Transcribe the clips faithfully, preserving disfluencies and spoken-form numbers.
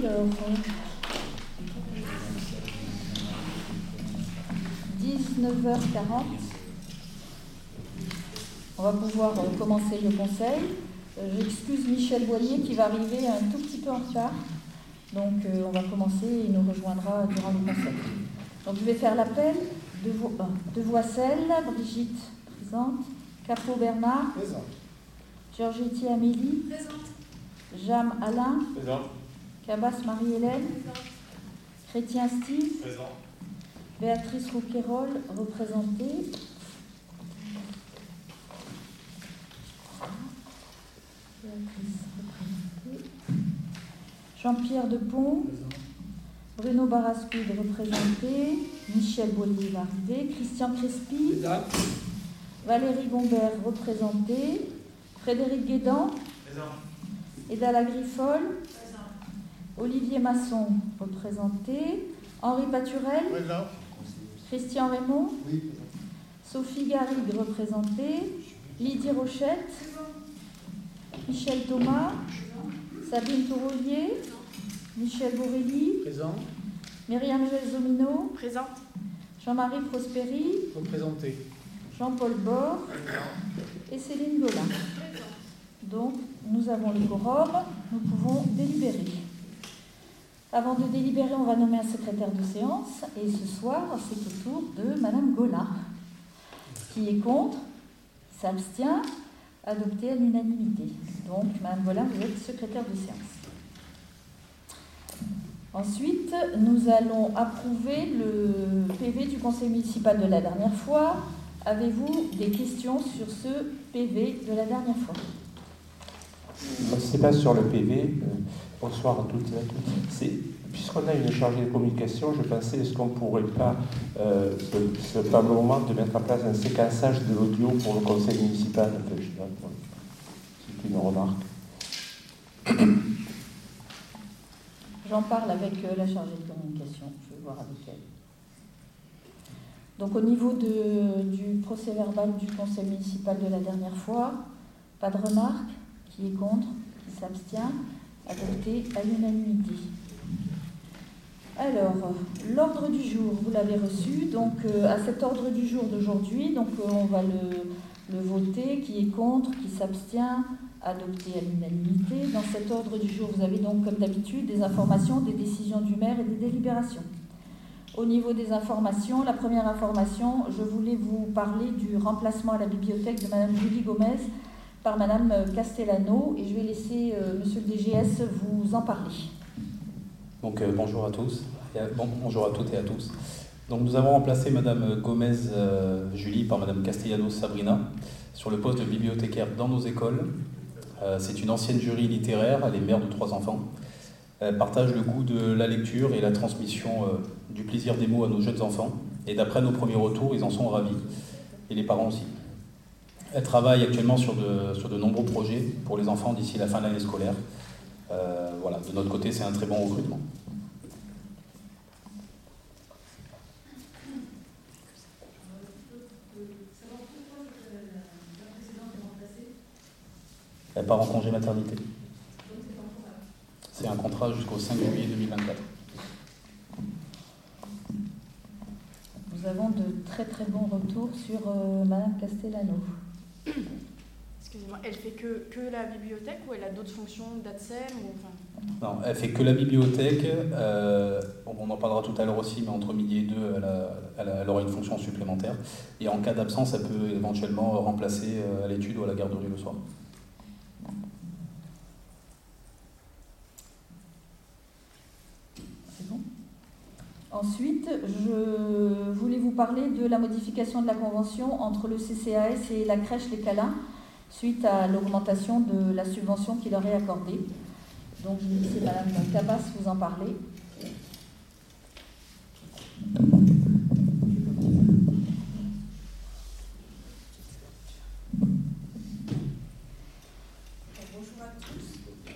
Alors, dix-neuf heures quarante, on va pouvoir commencer le conseil. J'excuse Michel Boillier qui va arriver un tout petit peu en retard. Donc euh, on va commencer et il nous rejoindra durant le conseil. Donc je vais faire l'appel de, Vo- euh, de Voissel, Brigitte présente, Capot Bernard, Présent. Giorgetti Amélie, Présente. Jam Alain, Présent. Cabas Marie-Hélène, Chrétien Steve, Présent. Béatrice Rouquayrol, représentée. Béatrice, représentée. Jean-Pierre Depont, Bruno Barascoud, représenté. Michel Boillier va arriver. Christian Crespi, Présent. Valérie Gombert, représentée. Frédéric Guédan, Présent. Edala Griffol, Présent. Olivier Masson, représenté. Henri Paturel, Présent. Christian Raymond, Oui. Sophie Garrigue, représentée. Lydie Rochette, Michel Thomas, Sabine Tourolier, Michel Borelli, Présent. Myriam Gelsomino, Présente. Jean-Marie Prosperi, Représenté. Jean-Paul Bord et Céline Golin. Donc, nous avons le quorum, nous pouvons délibérer. Avant de délibérer, on va nommer un secrétaire de séance et ce soir, c'est au tour de Madame Golin. Qui est contre, s'abstient, adopté à l'unanimité. Donc, Madame Golin, vous êtes secrétaire de séance. Ensuite, nous allons approuver le P V du conseil municipal de la dernière fois. Avez-vous des questions sur ce P V de la dernière fois? C'est pas sur le P V. Euh, bonsoir à toutes et à tous. C'est, puisqu'on a une chargée de communication, je pensais, est-ce qu'on ne pourrait pas, euh, ce, ce fameux moment, de mettre en place un séquençage de l'audio pour le conseil municipal? Enfin, je sais pas, c'est une remarque. J'en parle avec euh, la chargée de communication. Je vais voir avec elle. Donc, au niveau de, du procès-verbal du conseil municipal de la dernière fois, pas de remarques. Qui est contre? Qui s'abstient? Adopté à l'unanimité. Alors, l'ordre du jour, vous l'avez reçu. Donc, euh, à cet ordre du jour d'aujourd'hui, donc euh, on va le, le voter. Qui est contre? Qui s'abstient? Adopté à l'unanimité. Dans cet ordre du jour, vous avez donc, comme d'habitude, des informations, des décisions du maire et des délibérations. Au niveau des informations, la première information, je voulais vous parler du remplacement à la bibliothèque de Madame Julie Gomez par Madame Castellano, et je vais laisser euh, Monsieur le D G S vous en parler. Donc euh, bonjour à tous, et à, bon, bonjour à toutes et à tous. Donc nous avons remplacé Madame Gomez euh, Julie par Madame Castellano Sabrina sur le poste de bibliothécaire dans nos écoles. Euh, c'est une ancienne jury littéraire, elle est mère de trois enfants. Elle partage le goût de la lecture et la transmission euh, du plaisir des mots à nos jeunes enfants. Et d'après nos premiers retours, ils en sont ravis, et les parents aussi. Elle travaille actuellement sur de, sur de nombreux projets pour les enfants d'ici la fin de l'année scolaire. Euh, voilà, de notre côté, c'est un très bon recrutement. Elle part en congé maternité. C'est un contrat jusqu'au cinq juillet deux mille vingt-quatre. Nous avons de très très bons retours sur euh, Madame Castellano. Excusez-moi, elle fait que, que la bibliothèque ou elle a d'autres fonctions d'A T S E M ou, enfin... Non, elle fait que la bibliothèque. Euh, on en parlera tout à l'heure aussi, mais entre midi et deux, elle, a, elle, a, elle aura une fonction supplémentaire. Et en cas d'absence, elle peut éventuellement remplacer à l'étude ou à la garderie le soir. C'est bon. Ensuite, je voulais vous parler de la modification de la convention entre le C C A S et la crèche Les Câlins suite à l'augmentation de la subvention qui leur est accordée. Donc, je vais laisser Madame Cabas vous en parler. Bonjour à tous.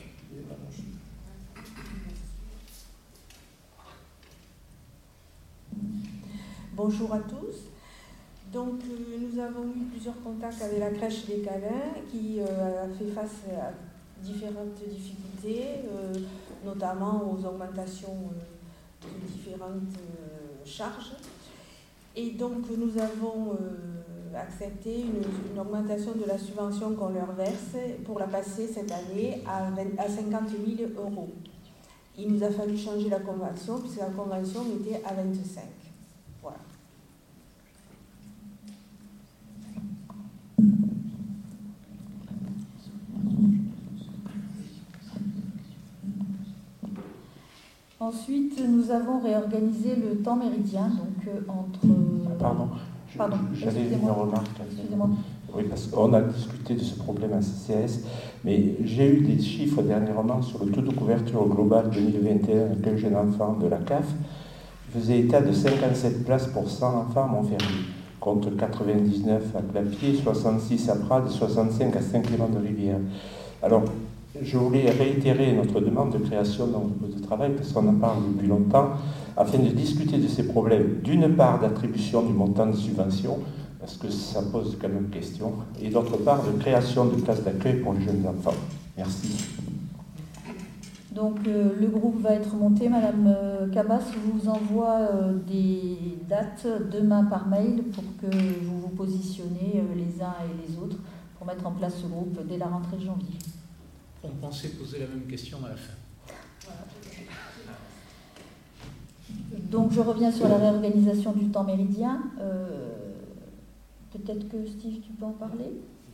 Bonjour à tous. Donc, euh, nous avons eu plusieurs contacts avec la crèche des Câlins qui euh, a fait face à, différentes difficultés, euh, notamment aux augmentations euh, de différentes euh, charges. Et donc nous avons euh, accepté une, une augmentation de la subvention qu'on leur verse pour la passer cette année à, vingt, à cinquante mille euros. Il nous a fallu changer la convention puisque la convention était à vingt-cinq. Voilà. Ensuite, nous avons réorganisé le temps méridien, donc euh, entre... Pardon, Pardon, j'avais une excusez-moi. remarque. Excusez-moi. Oui, parce qu'on a discuté de ce problème à C C S, mais j'ai eu des chiffres dernièrement sur le taux de couverture globale deux mille vingt et un accueil jeune enfant de la C A F. Il faisait état de cinquante-sept places pour cent enfants à Montfermeil, contre quatre-vingt-dix-neuf à Clapier, soixante-six à Prades et soixante-cinq à Saint-Clément-de-Rivière. Alors, je voulais réitérer notre demande de création d'un groupe de travail, parce qu'on en parle depuis longtemps, afin de discuter de ces problèmes, d'une part d'attribution du montant de subvention, parce que ça pose quand même question, et d'autre part de création de places d'accueil pour les jeunes enfants. Merci. Donc euh, le groupe va être monté. Madame euh, Cabas vous envoie euh, des dates demain par mail pour que vous vous positionnez euh, les uns et les autres pour mettre en place ce groupe dès la rentrée de janvier. On pensait poser la même question à la fin. Donc je reviens sur la réorganisation du temps méridien. Euh, peut-être que Steve, tu peux en parler ?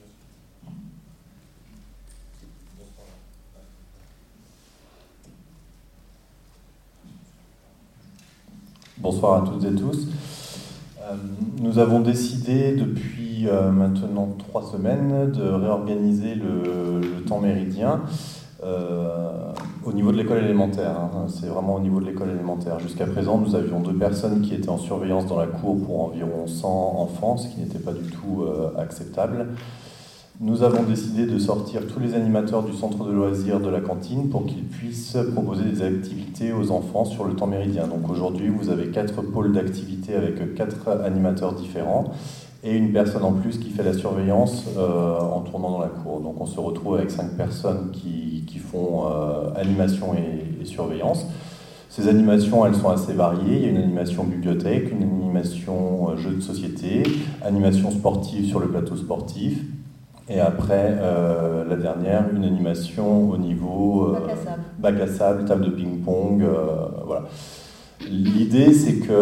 Bonsoir à toutes et tous. Euh, nous avons décidé depuis euh, maintenant trois semaines de réorganiser le, le temps méridien euh, au niveau de l'école élémentaire. Hein. C'est vraiment au niveau de l'école élémentaire. Jusqu'à présent, nous avions deux personnes qui étaient en surveillance dans la cour pour environ cent enfants, ce qui n'était pas du tout euh, acceptable. Nous avons décidé de sortir tous les animateurs du centre de loisirs de la cantine pour qu'ils puissent proposer des activités aux enfants sur le temps méridien. Donc aujourd'hui, vous avez quatre pôles d'activités avec quatre animateurs différents et une personne en plus qui fait la surveillance euh, en tournant dans la cour. Donc on se retrouve avec cinq personnes qui, qui font euh, animation et, et surveillance. Ces animations, elles sont assez variées. Il y a une animation bibliothèque, une animation euh, jeu de société, animation sportive sur le plateau sportif. Et après, euh, la dernière, une animation au niveau euh, bac à sable. bac à sable, table de ping-pong, euh, voilà. L'idée, c'est que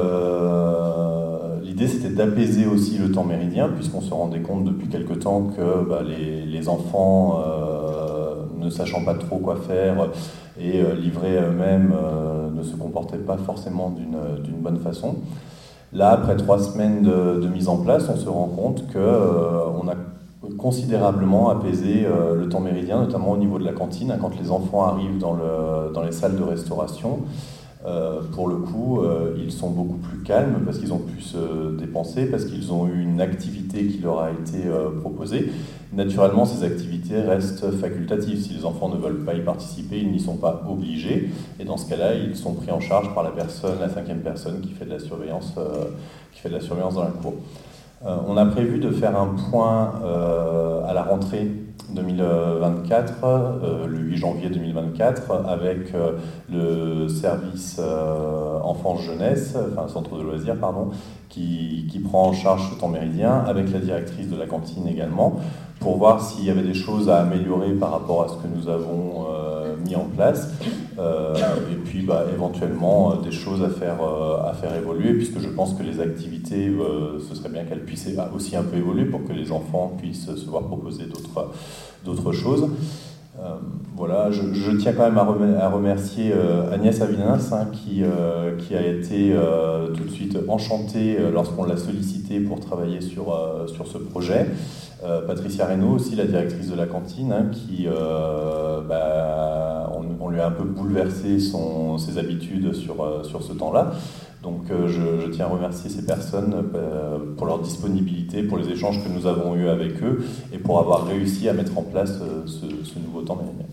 euh, l'idée, c'était d'apaiser aussi le temps méridien, puisqu'on se rendait compte depuis quelque temps que bah, les, les enfants, euh, ne sachant pas trop quoi faire et euh, livrés à eux-mêmes, euh, ne se comportaient pas forcément d'une, d'une bonne façon. Là, après trois semaines de, de mise en place, on se rend compte qu'on euh, a considérablement apaisé euh, le temps méridien, notamment au niveau de la cantine, hein, quand les enfants arrivent dans, le, dans les salles de restauration. Euh, pour le coup, euh, ils sont beaucoup plus calmes parce qu'ils ont pu se dépenser, parce qu'ils ont eu une activité qui leur a été euh, proposée. Naturellement, ces activités restent facultatives. Si les enfants ne veulent pas y participer, ils n'y sont pas obligés. Et dans ce cas-là, ils sont pris en charge par la personne, la cinquième personne qui fait de la surveillance, euh, qui fait de la surveillance dans la cour. Euh, on a prévu de faire un point euh, à la rentrée deux mille vingt-quatre, euh, le huit janvier deux mille vingt-quatre, avec euh, le service euh, enfance-jeunesse, enfin centre de loisirs, pardon, qui, qui prend en charge ce temps méridien, avec la directrice de la cantine également, pour voir s'il y avait des choses à améliorer par rapport à ce que nous avons euh, mis en place, euh, et puis bah, éventuellement euh, des choses à faire, euh, à faire évoluer, puisque je pense que les activités, euh, ce serait bien qu'elles puissent aussi un peu évoluer pour que les enfants puissent se voir proposer d'autres, d'autres choses. Euh, voilà, je, je tiens quand même à, remer, à remercier euh, Agnès Avinas, hein, qui, euh, qui a été euh, tout de suite enchantée euh, lorsqu'on l'a sollicité pour travailler sur, euh, sur ce projet. Euh, Patricia Reynaud, aussi la directrice de la cantine, hein, qui euh, bah, on, on lui a un peu bouleversé son, ses habitudes sur, euh, sur ce temps-là. Donc euh, je, je tiens à remercier ces personnes euh, pour leur disponibilité, pour les échanges que nous avons eus avec eux et pour avoir réussi à mettre en place euh, ce, ce nouveau temps méridien.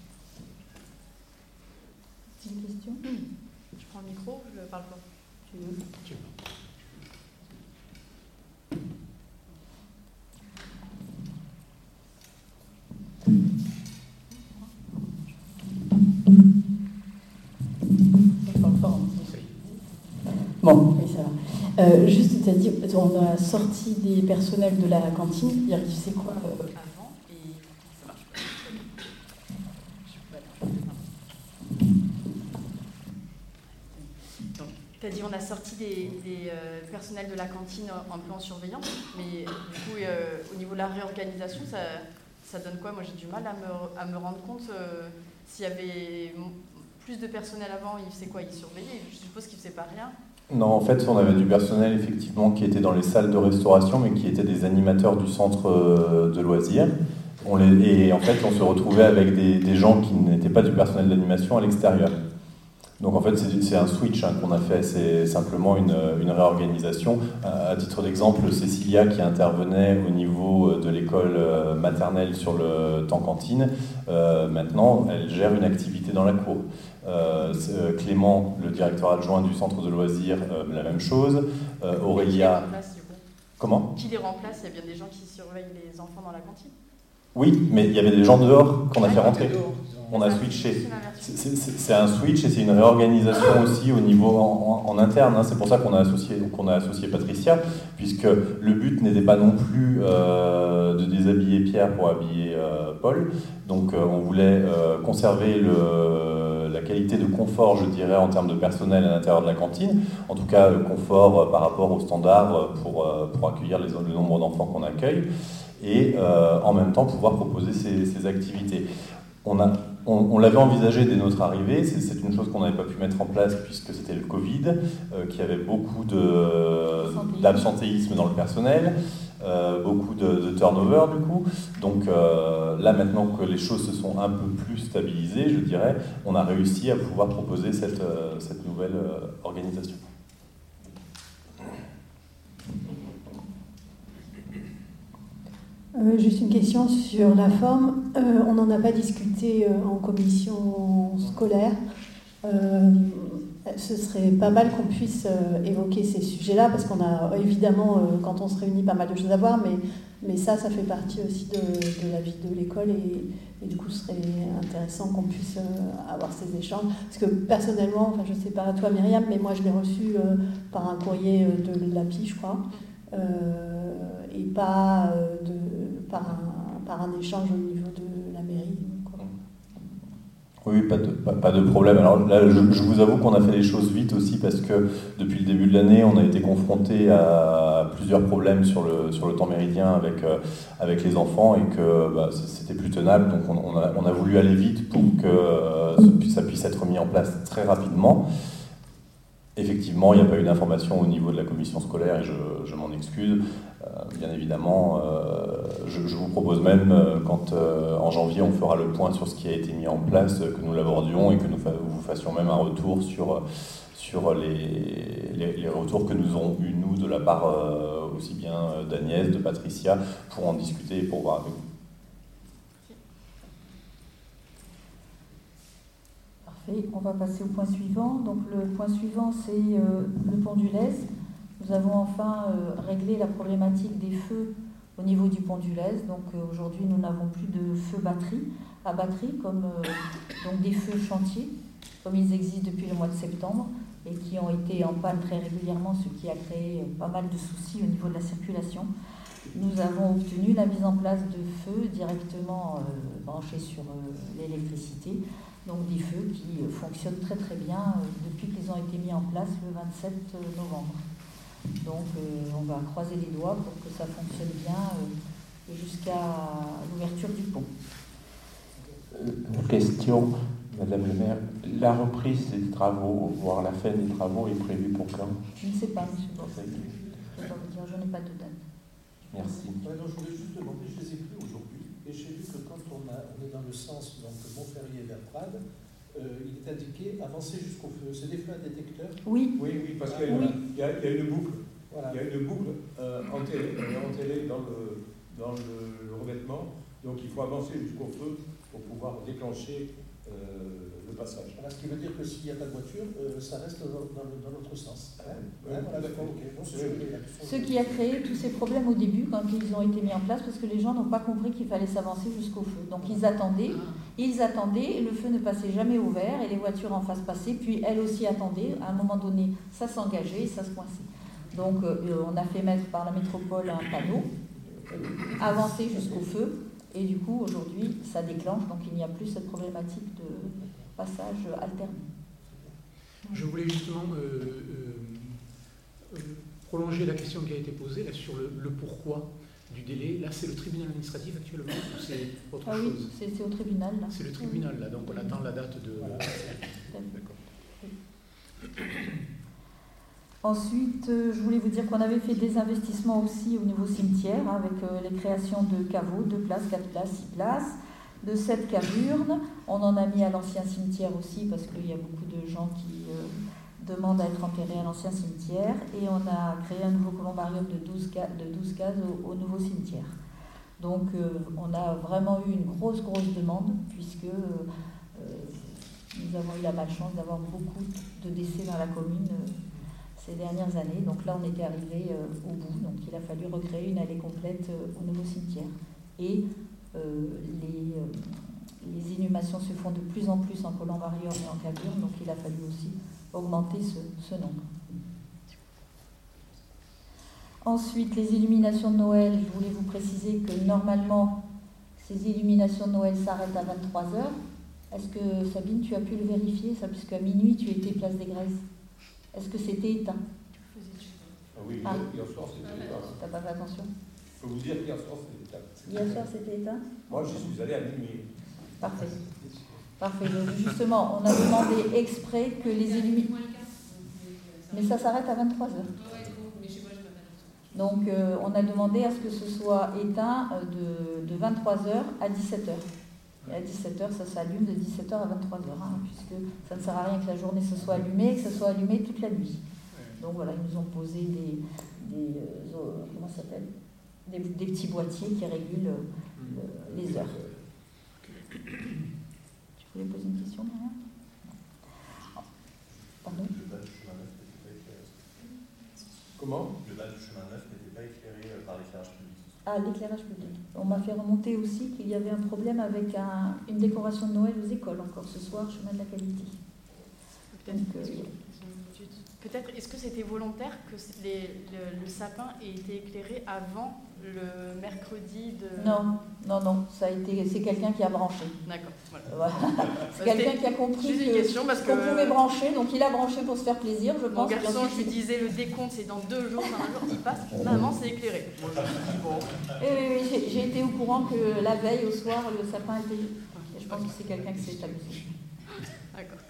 Une question ? Je prends le micro, je parle pas. Tu veux ? Tu veux. Euh, juste, c'est-à-dire, on a sorti des personnels de la cantine, c'est-à-dire, tu sais quoi euh... Avant, et ça marche pas. Tu as dit on a sorti des, des euh, personnels de la cantine un peu en surveillance, mais du coup, euh, au niveau de la réorganisation, ça, ça donne quoi? Moi, j'ai du mal à me, à me rendre compte euh, s'il y avait plus de personnel avant, il faisait quoi? Il surveillait? Je suppose qu'il ne faisait pas rien. Non, en fait, on avait du personnel effectivement qui était dans les salles de restauration, mais qui étaient des animateurs du centre de loisirs. On les, et en fait, on se retrouvait avec des, des gens qui n'étaient pas du personnel d'animation à l'extérieur. Donc en fait, c'est, c'est un switch hein, qu'on a fait, c'est simplement une, une réorganisation. À titre d'exemple, Cécilia, qui intervenait au niveau de l'école maternelle sur le temps cantine, euh, maintenant, elle gère une activité dans la cour. Euh, Clément, le directeur adjoint du centre de loisirs, euh, la même chose. Euh, Aurélia... Qui les remplace, du coup ? Comment ? Qui les remplace ? Il y a bien des gens qui surveillent les enfants dans la cantine ? Oui, mais il y avait des gens dehors qu'on a fait rentrer. On a switché. C'est, c'est, c'est un switch et c'est une réorganisation aussi au niveau en, en, en interne. Hein. C'est pour ça qu'on a associé, qu'on a associé Patricia, puisque le but n'était pas non plus euh, de déshabiller Pierre pour habiller euh, Paul. Donc euh, on voulait euh, conserver le, la qualité de confort, je dirais, en termes de personnel à l'intérieur de la cantine. En tout cas, le confort euh, par rapport aux standards pour, euh, pour accueillir les, le nombre d'enfants qu'on accueille. Et euh, en même temps pouvoir proposer ces, ces activités. On, a, on, on l'avait envisagé dès notre arrivée, c'est, c'est une chose qu'on n'avait pas pu mettre en place puisque c'était le Covid, euh, qui avait beaucoup de, d'absentéisme dans le personnel, euh, beaucoup de, de turnover du coup. Donc euh, là maintenant que les choses se sont un peu plus stabilisées, je dirais, on a réussi à pouvoir proposer cette, euh, cette nouvelle euh, organisation. Euh, juste une question sur la forme. Euh, on n'en a pas discuté euh, en commission scolaire. Euh, ce serait pas mal qu'on puisse euh, évoquer ces sujets-là, parce qu'on a évidemment, euh, quand on se réunit, pas mal de choses à voir, mais, mais ça, ça fait partie aussi de, de la vie de l'école, et, et du coup, ce serait intéressant qu'on puisse euh, avoir ces échanges. Parce que personnellement, enfin, je sais pas toi Myriam, mais moi je l'ai reçu euh, par un courrier de l'A P I, je crois. Euh, et pas euh, de, par, un, par un échange au niveau de la mairie. Quoi. Oui, pas de, pas, pas de problème. Alors là, je, je vous avoue qu'on a fait les choses vite aussi parce que depuis le début de l'année, on a été confronté à plusieurs problèmes sur le, sur le temps méridien avec, euh, avec les enfants et que bah, c'était plus tenable. Donc on, on, a, on a voulu aller vite pour que euh, ça puisse être mis en place très rapidement. Effectivement, il n'y a pas eu d'information au niveau de la commission scolaire et je, je m'en excuse. Euh, bien évidemment, euh, je, je vous propose même, euh, quand euh, en janvier on fera le point sur ce qui a été mis en place, euh, que nous l'abordions et que nous fa- vous fassions même un retour sur, sur les, les, les retours que nous aurons eus, nous, de la part euh, aussi bien d'Agnès, de Patricia, pour en discuter et pour voir avec vous. On va passer au point suivant. Donc le point suivant, c'est euh, le pont du Lez. Nous avons enfin euh, réglé la problématique des feux au niveau du pont du Lez. Donc euh, aujourd'hui, nous n'avons plus de feux batterie, à batterie, comme euh, donc des feux chantiers, comme ils existent depuis le mois de septembre et qui ont été en panne très régulièrement, ce qui a créé pas mal de soucis au niveau de la circulation. Nous avons obtenu la mise en place de feux directement euh, branchés sur euh, l'électricité. Donc des feux qui fonctionnent très très bien euh, depuis qu'ils ont été mis en place le vingt-sept novembre. Donc euh, on va croiser les doigts pour que ça fonctionne bien euh, jusqu'à l'ouverture du pont. Une question, Madame le maire. La reprise des travaux, voire la fin des travaux, est prévue pour quand ? Je ne sais pas, monsieur Boss. Je ne peux pas vous dire, je n'ai pas de date. Merci. Ouais, donc, je voulais juste demander, je les ai plus aujourd'hui, et j'ai vu que quand on, a, on est dans le sens donc Montferrier vers Prades, euh, il est indiqué avancer jusqu'au feu. C'est des feux à détecteur ? Oui. Oui, oui, parce qu'il y a, oui. une, il y a, il y a une boucle. Voilà. Il y a une boucle euh, enterrée, enterrée dans, le, dans le, le revêtement. Donc il faut avancer jusqu'au feu pour pouvoir déclencher euh, le passage. Voilà, ce qui veut dire que s'il n'y a pas de voiture, euh, ça reste dans, dans, le, dans l'autre sens. Hein Oui, hein, voilà, d'accord, ok. Bon, c'est oui. Ce qui a créé tous ces problèmes au début quand ils ont été mis en place, parce que les gens n'ont pas compris qu'il fallait s'avancer jusqu'au feu. Donc ils attendaient, ils attendaient, et le feu ne passait jamais au vert, et les voitures en face passaient, puis elles aussi attendaient. À un moment donné, ça s'engageait et ça se coinçait. Donc euh, on a fait mettre par la métropole un panneau, avancé jusqu'au feu, et du coup aujourd'hui ça déclenche, donc il n'y a plus cette problématique de passage alterné. Je voulais justement euh, euh, euh, prolonger la question qui a été posée là, sur le, le pourquoi du délai. Là, c'est le tribunal administratif actuellement ou c'est autre ah chose? Oui, c'est, c'est au tribunal. Là. C'est le tribunal, là, donc on attend la date de... Voilà. D'accord. Ensuite, euh, je voulais vous dire qu'on avait fait des investissements aussi au niveau cimetière, hein, avec euh, les créations de caveaux, deux places, quatre places, six places, de sept cavernes. On en a mis à l'ancien cimetière aussi, parce qu'il y a beaucoup de gens qui euh, demandent à être enterrés à l'ancien cimetière. Et on a créé un nouveau columbarium de douze, ca- de douze cases au, au nouveau cimetière. Donc, euh, on a vraiment eu une grosse, grosse demande, puisque euh, nous avons eu la malchance d'avoir beaucoup de décès dans la commune euh, ces dernières années. Donc là, on était arrivé euh, au bout. Donc, il a fallu recréer une allée complète euh, au nouveau cimetière. Et euh, les, euh, les inhumations se font de plus en plus en columbarium et en caverne. Donc, il a fallu aussi augmenter ce, ce nombre. Ensuite, les illuminations de Noël. Je voulais vous préciser que normalement, ces illuminations de Noël s'arrêtent à vingt-trois heures. Est-ce que, Sabine, tu as pu le vérifier, ça, puisqu'à minuit, tu étais place des Grèzes? Est-ce que c'était éteint? Ah oui, ah. hier soir c'était éteint. T'as pas fait attention? Je peux vous dire qu'hier soir c'était éteint. Hier soir c'était éteint? Moi j'y suis allé à minuit. Parfait. Parfait. Donc, justement, on a demandé exprès que les illuminations... Mais ça s'arrête à vingt-trois heures. Donc euh, on a demandé à ce que ce soit éteint de, de vingt-trois heures à dix-sept heures. Et à dix-sept heures, ça s'allume de dix-sept heures à vingt-trois heures, hein, puisque ça ne sert à rien que la journée se soit allumée, que ça soit allumé toute la nuit. Donc voilà, ils nous ont posé des, des, euh, comment ça s'appelle des, des petits boîtiers qui régulent euh, les heures. Tu voulais poser une question, Myriam? Pardon? Comment? Le bas du chemin neuf n'était pas éclairé par l'éclairage public. Ah, l'éclairage public. On m'a fait remonter aussi qu'il y avait un problème avec un, une décoration de Noël aux écoles encore ce soir, chemin de la qualité. Peut-être, Donc, euh, peut-être est-ce que c'était volontaire que les, le, le sapin ait été éclairé avant le mercredi de... Non, non, non, ça a été, c'est quelqu'un qui a branché. D'accord, voilà. Voilà. C'est quelqu'un qui a compris juste une que, question parce qu'on que pouvait brancher, donc il a branché pour se faire plaisir, je mon pense. garçon, je lui disais le décompte c'est dans deux jours, dans un jour, il passe, maman c'est éclairé. Moi, je me dis, bon. Oui, oui, oui, j'ai, j'ai été au courant que la veille au soir, le sapin était... Et je pense que c'est quelqu'un qui s'est amusé. D'accord.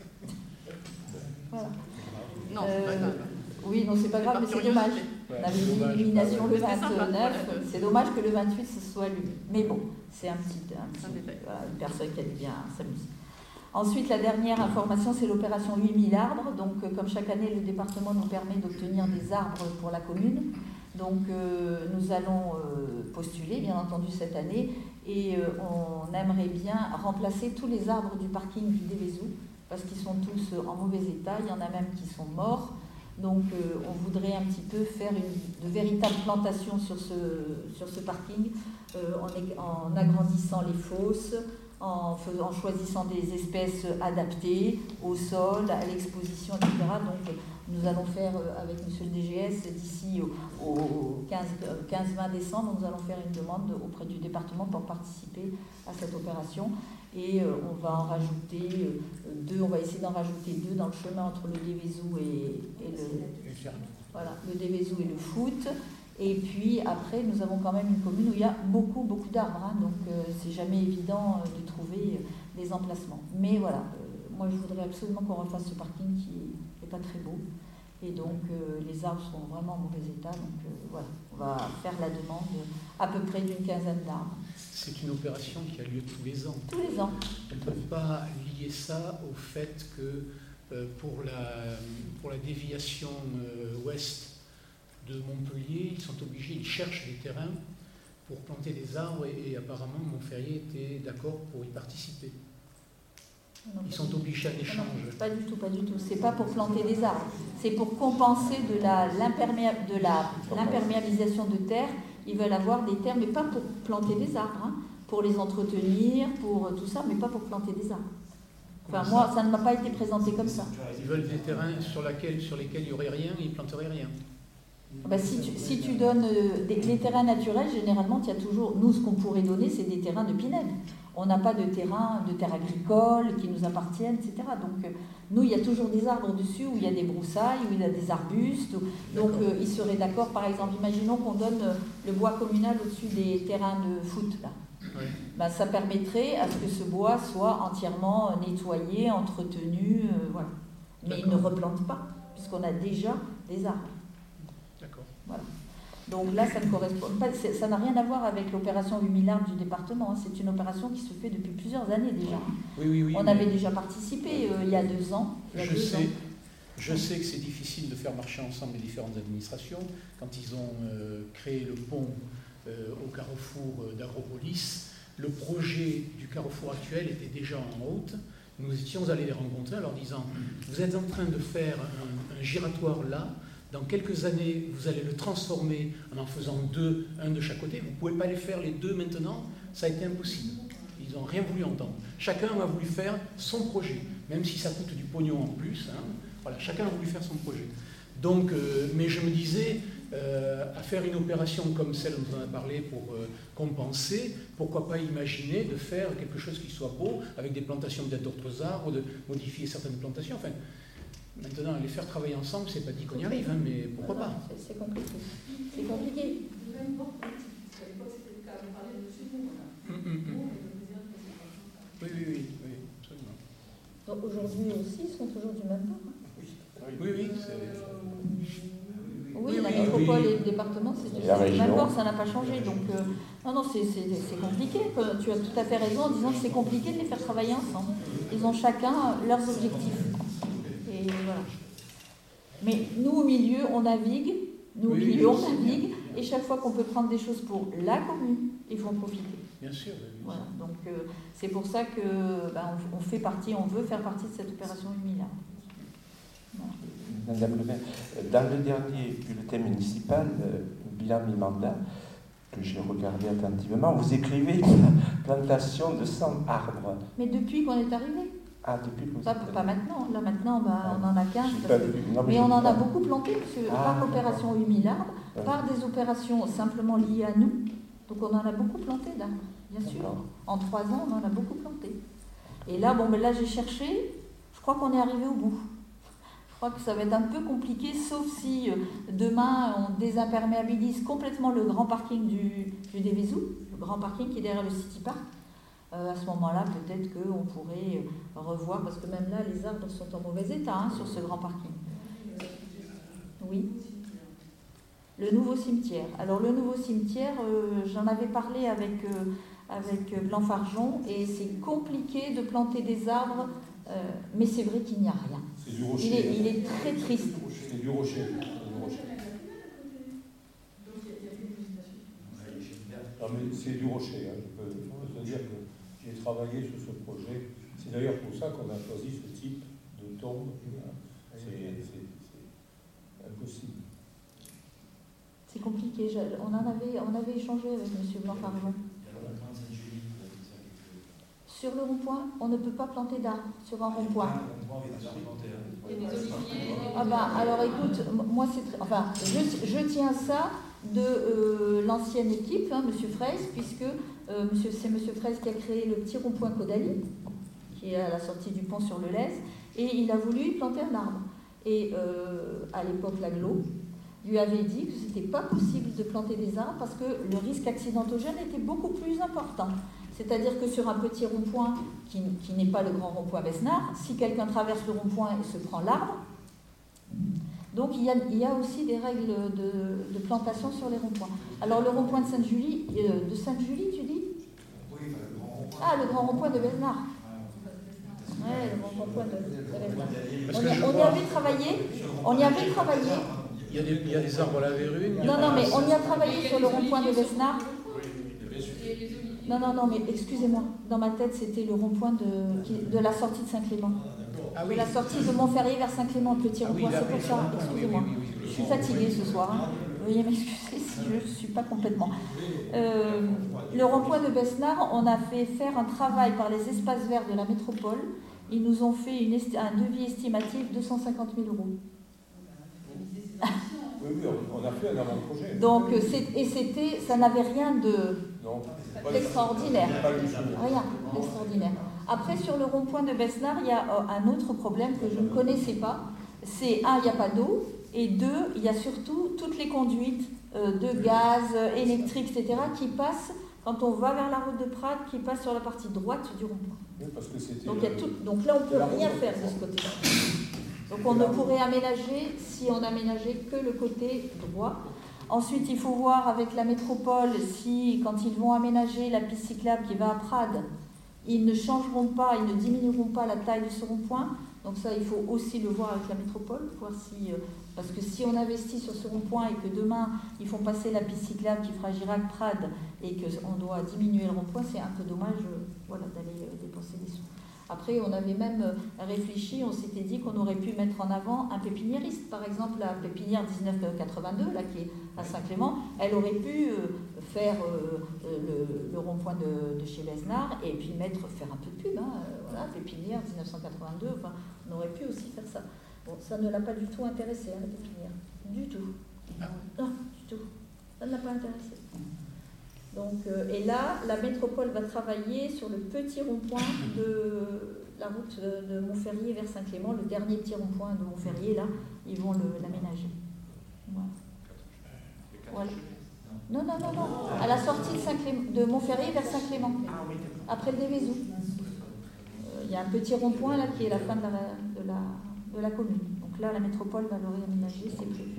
Voilà. Non, c'est pas grave. Oui, non, c'est pas grave, mais c'est dommage. On avait une illumination le vingt-neuf, c'est dommage que le vingt-huit se soit allumé. Mais bon, c'est un petit, un petit un détail. Voilà, une personne qui aime bien s'amuser. Ensuite, la dernière information, c'est l'opération huit mille arbres. Donc, euh, comme chaque année, le département nous permet d'obtenir des arbres pour la commune. Donc, euh, nous allons euh, postuler, bien entendu, cette année. Et euh, on aimerait bien remplacer tous les arbres du parking du Dévezou, parce qu'ils sont tous en mauvais état. Il y en a même qui sont morts. Donc euh, on voudrait un petit peu faire une, de véritables plantations sur ce, sur ce parking, euh, en, en agrandissant les fosses, en, faisant, en choisissant des espèces adaptées au sol, à l'exposition, et cetera. Donc nous allons faire euh, avec monsieur le D G S d'ici au, au quinze vingt décembre, nous allons faire une demande auprès du département pour participer à cette opération. Et euh, on va en rajouter euh, deux, on va essayer d'en rajouter deux dans le chemin entre le Dévezou et, et le, voilà, le Dévezou et le Foot. Et puis après, nous avons quand même une commune où il y a beaucoup, beaucoup d'arbres, hein, donc euh, c'est jamais évident euh, de trouver euh, des emplacements. Mais voilà, euh, moi je voudrais absolument qu'on refasse ce parking qui n'est pas très beau. Et donc euh, les arbres sont vraiment en mauvais état, donc euh, voilà, on va faire la demande à peu près d'une quinzaine d'arbres. C'est une opération qui a lieu tous les ans. Tous les ans. On ne peut pas lier ça au fait que euh, pour, la, pour la déviation euh, ouest de Montpellier, ils sont obligés, ils cherchent des terrains pour planter des arbres et, et apparemment Montferrier était d'accord pour y participer. Non, ils sont obligés à l'échange. Non, pas du tout, pas du tout. C'est pas pour planter des arbres. C'est pour compenser de la, l'imperméa, de la, l'imperméabilisation de terre. Ils veulent avoir des terres, mais pas pour planter des arbres, hein, pour les entretenir, pour tout ça, mais pas pour planter des arbres. Enfin, ça moi, ça ne m'a pas été présenté comme ça. Ils veulent des terrains sur, laquelle, sur lesquels il n'y aurait rien et ils ne planteraient rien. Ben, si, tu, si tu donnes euh, des, les terrains naturels, généralement, il y a toujours, nous, ce qu'on pourrait donner, c'est des terrains de Pinède. On n'a pas de terrain, de terres agricoles qui nous appartiennent, et cetera. Donc, euh, nous, il y a toujours des arbres dessus, où il y a des broussailles, où il y a des arbustes. Où, donc, euh, ils seraient d'accord, par exemple, imaginons qu'on donne euh, le bois communal au-dessus des terrains de foot, là. Oui. Ben, ça permettrait à ce que ce bois soit entièrement nettoyé, entretenu, euh, voilà. Mais il ne replante pas, puisqu'on a déjà des arbres. D'accord. Voilà. Donc là, ça ne correspond pas, ça n'a rien à voir avec l'opération huit mille arbres du département. C'est une opération qui se fait depuis plusieurs années déjà. Oui, oui, oui. On avait déjà participé euh, il y a deux ans. Il y a je, deux sais, ans. je sais que c'est difficile de faire marcher ensemble les différentes administrations. Quand ils ont euh, créé le pont euh, au carrefour d'Agropolis, le projet du carrefour actuel était déjà en route. Nous étions allés les rencontrer en leur disant « Vous êtes en train de faire un, un giratoire là, dans quelques années, vous allez le transformer en en faisant deux, un de chaque côté. Vous ne pouvez pas les faire les deux maintenant, ça a été impossible. » Ils n'ont rien voulu entendre. Chacun a voulu faire son projet, même si ça coûte du pognon en plus. Hein. Voilà, chacun a voulu faire son projet. Donc, euh, mais je me disais, euh, à faire une opération comme celle dont on a parlé pour euh, compenser, pourquoi pas imaginer de faire quelque chose qui soit beau, avec des plantations peut-être d'autres arbres, de modifier certaines plantations. Enfin, maintenant, les faire travailler ensemble, c'est pas dit qu'on y arrive, hein, mais pourquoi pas. C'est compliqué. C'est compliqué. Mmh, mmh, mmh. Oui, oui, oui, oui, absolument. Donc aujourd'hui aussi, ils sont toujours du même port. Oui, oui, c'est... Oui, oui, la oui, métropole oui. et le département, c'est du La même port, région. ça n'a pas changé. Donc, euh, non, non, c'est compliqué. Tu as tout à fait raison en disant que c'est compliqué de les faire travailler ensemble. Ils ont chacun leurs objectifs. Et voilà. Mais nous, au milieu, on navigue. Nous, au Oui, milieu, on je sais navigue. bien. Et chaque fois qu'on peut prendre des choses pour la commune, il faut en profiter. Bien sûr. Oui, oui. Voilà. Donc, euh, c'est pour ça que ben, on, on fait partie, on veut faire partie de cette opération huit mille. Voilà. Madame le maire, dans le dernier bulletin municipal, euh, bilan mi-mandat, que j'ai regardé attentivement, vous écrivez plantation de cent arbres. Mais depuis qu'on est arrivé. Ah, depuis que vous Pas, êtes pas maintenant. Là, maintenant, bah, on en a quinze. J'ai Parce pas que... vu. Non, mais mais j'ai on en pas- a beaucoup planté, parce que Ah, par opération huit mille arbres, Ouais. par des opérations simplement liées à nous. Donc on en a beaucoup planté d'arbres, bien sûr. D'accord. En trois ans, on en a beaucoup planté. Et là, bon, mais là, j'ai cherché, je crois qu'on est arrivé au bout. Je crois que ça va être un peu compliqué, sauf si euh, demain, on désimperméabilise complètement le grand parking du, du Dévezou, le grand parking qui est derrière le City Park. Euh, à ce moment-là, peut-être qu'on pourrait euh, revoir, parce que même là, les arbres sont en mauvais état hein, sur ce grand parking. Oui. Le nouveau cimetière. Alors, le nouveau cimetière, euh, j'en avais parlé avec, euh, avec Blanc-Fargeon, et c'est compliqué de planter des arbres, euh, mais c'est vrai qu'il n'y a rien. C'est du rocher. Il est, il est très triste. C'est du rocher. C'est du rocher. Non, mais c'est du rocher. Hein. Je, peux, je peux te dire que j'ai travaillé sur ce projet. C'est d'ailleurs pour ça qu'on a choisi ce type de tombe. C'est impossible. C'est compliqué. Je, on, en avait, on avait échangé avec M. Blanc-Fargeon. Sur le rond-point, on ne peut pas planter d'arbres sur un rond-point. Ah ben, alors écoute, moi c'est très, enfin, je, je tiens ça de euh, l'ancienne équipe, hein, M. Fraisse, puisque euh, monsieur, c'est M. Fraisse qui a créé le petit rond-point Caudalie, qui est à la sortie du pont sur le Lez, et il a voulu y planter un arbre. Et euh, à l'époque, l'aglo lui avait dit que ce n'était pas possible de planter des arbres parce que le risque accidentogène était beaucoup plus important. C'est-à-dire que sur un petit rond-point qui, qui n'est pas le grand rond-point Besnard, si quelqu'un traverse le rond-point et se prend l'arbre, donc il y, a, il y a aussi des règles de, de plantation sur les ronds-points. Alors le rond-point de Sainte-Julie, euh, de Sainte-Julie, tu dis? Oui, le grand rond-point. Ah, le grand rond-point de Besnard. Ouais, le grand rond-point de, de Besnard. Parce On, que y, je on y vois- avait travaillé, on y avait travaillé. Il y a des, il y a des arbres à la verrue. Non, non, mais on y a travaillé sur le rond-point de Besnard. Non, non, non, mais excusez-moi, dans ma tête, c'était le rond-point de, qui- de la sortie de Saint-Clément. Ah De oui. la sortie de Montferrier vers Saint-Clément, le petit Ah oui, rond-point, là, c'est pour oui, ça, oui, oui, excusez-moi. oui, oui, oui, oui. Je suis fatiguée ce soir, hein. Veuillez m'excuser si je ne suis pas complètement. Euh, le rond-point de Besnard, on a fait faire un travail par les espaces verts de la métropole. Ils nous ont fait une esti- un devis estimatif de deux cent cinquante mille euros. Oui, oui, on a fait un avant-projet. Donc, et c'était, ça n'avait rien de d'extraordinaire. Rien d'extraordinaire. Après, sur le rond-point de Besnard, il y a un autre problème que je ne connaissais pas. C'est, un, il n'y a pas d'eau, et deux, il y a surtout toutes les conduites de gaz, électriques, et cetera, qui passent, quand on va vers la route de Prades, qui passent sur la partie droite du rond-point. Oui, parce que c'était... Donc, il y a tout, donc là, on ne peut rien faire de ce côté-là. Donc on ne pourrait aménager si on n'aménageait que le côté droit. Ensuite, il faut voir avec la métropole si, quand ils vont aménager la piste cyclable qui va à Prades, ils ne changeront pas, ils ne diminueront pas la taille de ce rond-point. Donc ça, il faut aussi le voir avec la métropole, voir si, parce que si on investit sur ce rond-point et que demain, ils font passer la piste cyclable qui fera Girac-Prades et qu'on doit diminuer le rond-point, c'est un peu dommage voilà, d'aller dépenser des sous. Après, on avait même réfléchi, on s'était dit qu'on aurait pu mettre en avant un pépiniériste. Par exemple, la pépinière dix-neuf quatre-vingt-deux, là, qui est à Saint-Clément, elle aurait pu faire le, le rond-point de, de chez Besnard et puis mettre, faire un peu de pub. Hein, voilà, pépinière dix-neuf quatre-vingt-deux, enfin, on aurait pu aussi faire ça. Bon, ça ne l'a pas du tout intéressé, hein, la pépinière. Du tout. Non, du tout. Ça ne l'a pas intéressé. Donc, euh, et là, la métropole va travailler sur le petit rond-point de la route de Montferrier vers Saint-Clément, le dernier petit rond-point de Montferrier, là, ils vont l'aménager. Voilà. Voilà. Non, non, non, non, à la sortie de, Saint-Clément, de Montferrier vers Saint-Clément, après le Dévézou. Il euh, y a un petit rond-point là qui est la fin de la, de la, de la commune. Donc là, la métropole va le réaménager, c'est prévu.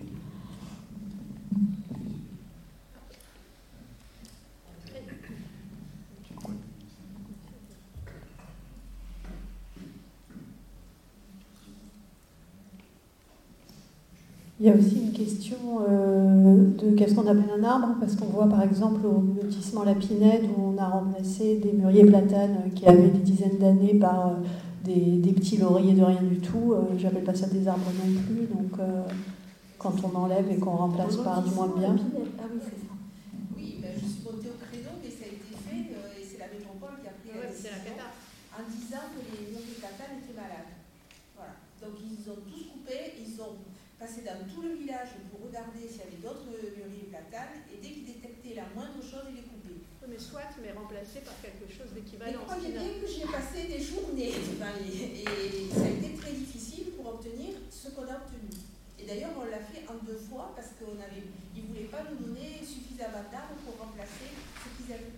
Il y a aussi une question euh, de qu'est-ce qu'on appelle un arbre, parce qu'on voit par exemple au lotissement La Pinède où on a remplacé des mûriers platanes qui avaient des dizaines d'années par euh, des, des petits lauriers de rien du tout. Euh, J'appelle pas ça des arbres non plus, donc euh, quand on enlève et qu'on remplace par du moins bien. Ah oui, c'est ça. Oui, ben, je suis montée au créneau, mais ça a été fait euh, et c'est la métropole qui a pris la décision en disant que les mûriers platanes étaient malades. Voilà. Donc ils ont tous coupé, ils ont passer dans tout le village pour regarder s'il y avait d'autres mûriers platanes et dès qu'ils détectaient la moindre chose, ils les coupaient. Oui, mais soit, mais remplacé par quelque chose d'équivalent. Mais croyez bien que j'ai passé des journées et, et ça a été très difficile pour obtenir ce qu'on a obtenu. Et d'ailleurs, on l'a fait en deux fois parce qu'ils ne voulaient pas nous donner suffisamment d'arbres pour remplacer ce qu'ils avaient.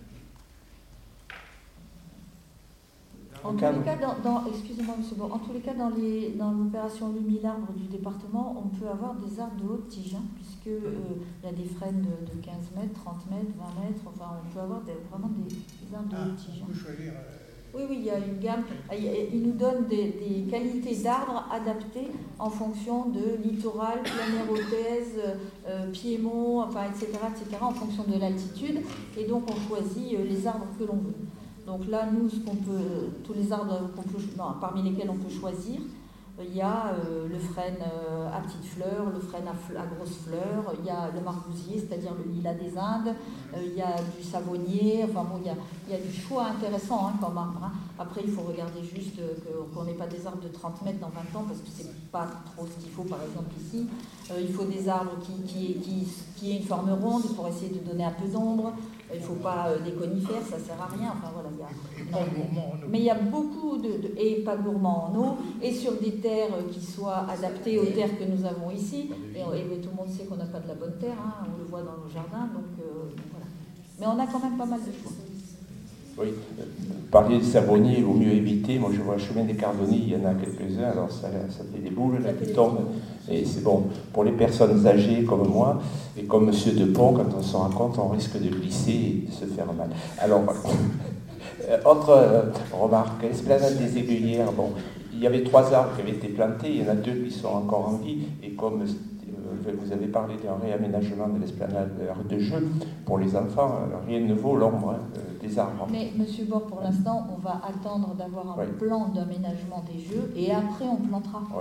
En tous les cas, dans, dans, excusez-moi, monsieur Bon, en tous les cas, dans, les, dans l'opération Lumi l'arbre du département, on peut avoir des arbres de haute tige, hein, puisque euh, il y a des frênes de, de quinze mètres, trente mètres, vingt mètres, enfin, on peut avoir des, vraiment des, des arbres de ah, haute tige. On peut choisir. Euh... Oui, oui, il y a une gamme. Il nous donne des, des qualités d'arbres adaptées en fonction de littoral, plaine-air-hautaise, euh, piémont, enfin, et cetera, et cetera, en fonction de l'altitude. Et donc, on choisit les arbres que l'on veut. Donc là, nous, ce qu'on peut, tous les arbres qu'on peut, non, parmi lesquels on peut choisir, il y a euh, le frêne euh, à petites fleurs, le frêne à, à grosses fleurs, il y a le margousier, c'est-à-dire le lilas des Indes, euh, il y a du savonnier, enfin bon, il y a, il y a du choix intéressant hein, comme arbre. Hein. Après, il faut regarder juste euh, qu'on n'ait pas des arbres de trente mètres dans vingt ans, parce que c'est pas trop ce qu'il faut, par exemple, ici. Euh, il faut des arbres qui, qui, qui, qui aient une forme ronde pour essayer de donner un peu d'ombre. Il ne faut pas euh, des conifères, ça ne sert à rien. Enfin, voilà, il y a, et pas gourmand en eau. Mais il y a beaucoup de, de... Et pas gourmand en eau, et sur des terres qui soient adaptées aux terres que nous avons ici. Et, et tout le monde sait qu'on n'a pas de la bonne terre, hein, on le voit dans nos jardins, donc euh, voilà. Mais on a quand même pas mal de choix. Oui, parler de savonnier, il vaut mieux éviter. Moi, je vois le chemin des Cardonniers, il y en a quelques-uns, alors ça, ça fait des boules là, qui tombent. Et c'est bon, pour les personnes âgées comme moi, et comme M. Depont, quand on se rend compte, on risque de glisser et de se faire mal. Alors, autre euh, remarque, l'esplanade des Aiguillères, bon, il y avait trois arbres qui avaient été plantés, il y en a deux qui sont encore en vie, et comme euh, vous avez parlé d'un réaménagement de l'esplanade de jeu pour les enfants, rien ne vaut l'ombre hein, des arbres. Mais M. Bord, pour l'instant, on va attendre d'avoir un oui. plan d'aménagement des jeux, et après on plantera. Oui.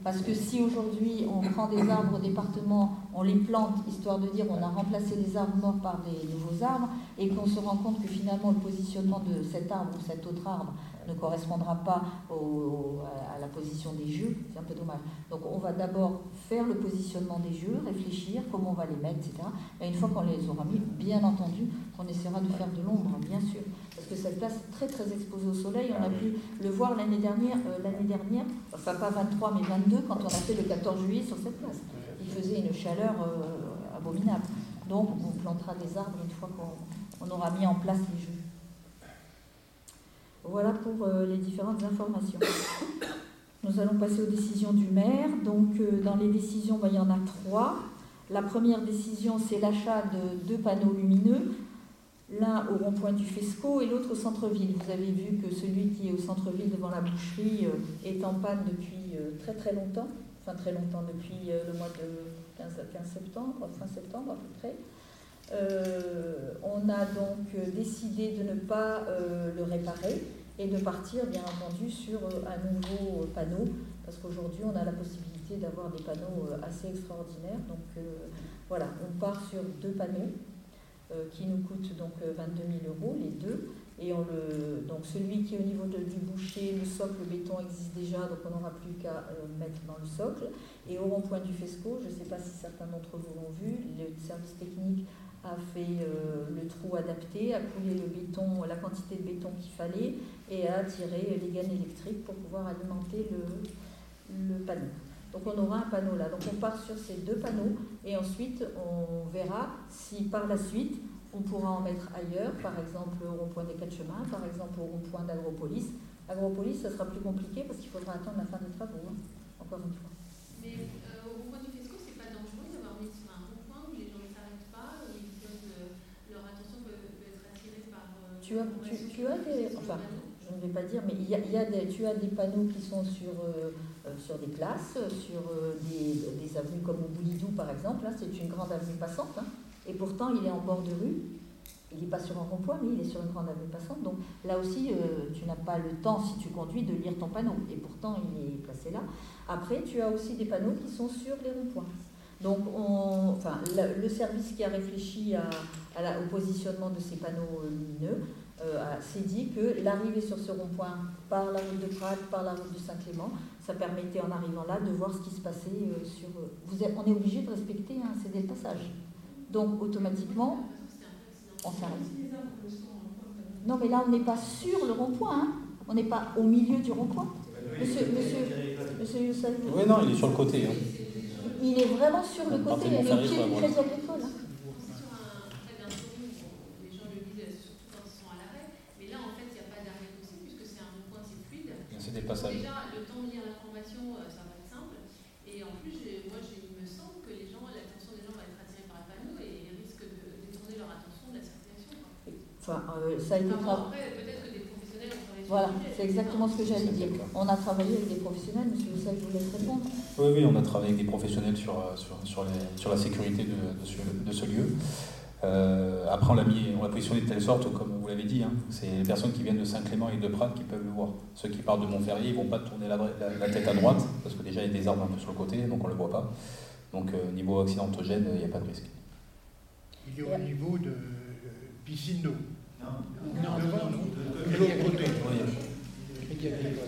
Parce que si aujourd'hui on prend des arbres au département, on les plante, histoire de dire on a remplacé les arbres morts par des nouveaux arbres, et qu'on se rend compte que finalement le positionnement de cet arbre ou cet autre arbre ne correspondra pas au, à la position des jeux, c'est un peu dommage. Donc on va d'abord faire le positionnement des jeux, réfléchir comment on va les mettre, et cetera. Et une fois qu'on les aura mis, bien entendu, on essaiera de faire de l'ombre, bien sûr. Parce que cette place est très très exposée au soleil. On a pu le voir l'année dernière, euh, l'année dernière, enfin pas vingt-trois mais vingt-deux, quand on a fait le quatorze juillet sur cette place. Il faisait une chaleur euh, abominable. Donc on plantera des arbres une fois qu'on on aura mis en place les jeux. Voilà pour euh, les différentes informations. Nous allons passer aux décisions du maire. Donc euh, dans les décisions, ben, il y en a trois. La première décision, c'est l'achat de deux panneaux lumineux, l'un au rond-point du Fesco et l'autre au centre-ville. Vous avez vu que celui qui est au centre-ville devant la boucherie euh, est en panne depuis euh, très très longtemps, enfin très longtemps, depuis euh, le mois de quinze septembre, fin septembre à peu près. Euh, on a donc décidé de ne pas euh, le réparer et de partir bien entendu sur euh, un nouveau panneau, parce qu'aujourd'hui on a la possibilité d'avoir des panneaux euh, assez extraordinaires. Donc euh, voilà, on part sur deux panneaux euh, qui nous coûtent donc vingt-deux mille euros les deux, et on le, donc celui qui est au niveau de, du boucher, le socle béton existe déjà, donc on n'aura plus qu'à euh, mettre dans le socle. Et au rond-point du Fesco, je ne sais pas si certains d'entre vous l'ont vu, le service technique a fait euh, le trou adapté, a coulé le béton, la quantité de béton qu'il fallait, et a tiré les gaines électriques pour pouvoir alimenter le, le panneau. Donc on aura un panneau là. Donc on part sur ces deux panneaux, et ensuite on verra si par la suite on pourra en mettre ailleurs, par exemple au rond-point des Quatre Chemins, par exemple au rond-point d'Agropolis. Agropolis, ça sera plus compliqué parce qu'il faudra attendre la fin des travaux, hein, encore une fois. Mais euh, au rond-point du Fesco, c'est pas dangereux d'avoir mis sur un rond-point où les gens ne s'arrêtent pas, où ils posent, euh, leur attention peut, peut être attirée par... Euh, tu, as, tu, tu as des... Enfin, je ne vais pas dire, mais il y a, il y a des, tu as des panneaux qui sont sur, euh, sur des places, sur euh, des, des avenues comme au Boulidou par exemple. Là, c'est une grande avenue passante, hein, et pourtant il est en bord de rue. Il n'est pas sur un rond-point, mais il est sur une grande avenue passante. Donc là aussi, euh, tu n'as pas le temps, si tu conduis, de lire ton panneau. Et pourtant, il est placé là. Après, tu as aussi des panneaux qui sont sur les ronds-points. Donc, on, enfin, le, le service qui a réfléchi à, à la, au positionnement de ces panneaux lumineux euh, s'est dit que l'arrivée sur ce rond-point par la route de Prades, par la route de Saint-Clément, ça permettait en arrivant là de voir ce qui se passait euh, sur... Vous êtes, on est obligé de respecter un cédé de passage. Donc, automatiquement... on s'arrête. Non, mais là, on n'est pas sur le rond-point. Hein. On n'est pas au milieu du rond-point. Monsieur, monsieur, monsieur Youssef. Oui, non, il est sur le côté. Hein. Il est vraiment sur le côté. Il est au pied du Crédit Agricole. Hein. Les gens le disent surtout quand ils sont à l'arrêt. Mais là, en fait, il n'y a pas d'arrêt possible puisque c'est un rond-point, c'est fluide. C'est des passages. Déjà, le temps de lire l'information, ça va être simple. Et en plus, moi, il me semble que les gens, l'attention des gens va être attirée par le panneau et ils risquent de détourner leur attention de la circulation. Enfin, euh, ça a été enfin, après, peut-être que des professionnels ont travaillé. Voilà, c'est exactement ce que j'allais dire. On a travaillé avec des professionnels, monsieur Youssef, je vous laisse répondre. Oui, oui, on a travaillé avec des professionnels sur, sur, sur, les, sur la sécurité de, de, ce, de ce lieu. Euh, après, on l'a mis, on l'a positionné de telle sorte, comme vous l'avez dit, hein, c'est les personnes qui viennent de Saint-Clément et de Prades qui peuvent le voir. Ceux qui partent de Montferrier, ils ne vont pas tourner la, la, la tête à droite, parce que déjà, il y a des arbres un peu sur le côté, donc on ne le voit pas. Donc, euh, niveau accidentogène, il n'y a pas de risque. Il est au niveau de piscine d'eau. Non, non, devant, non. De l'autre côté. Il y a des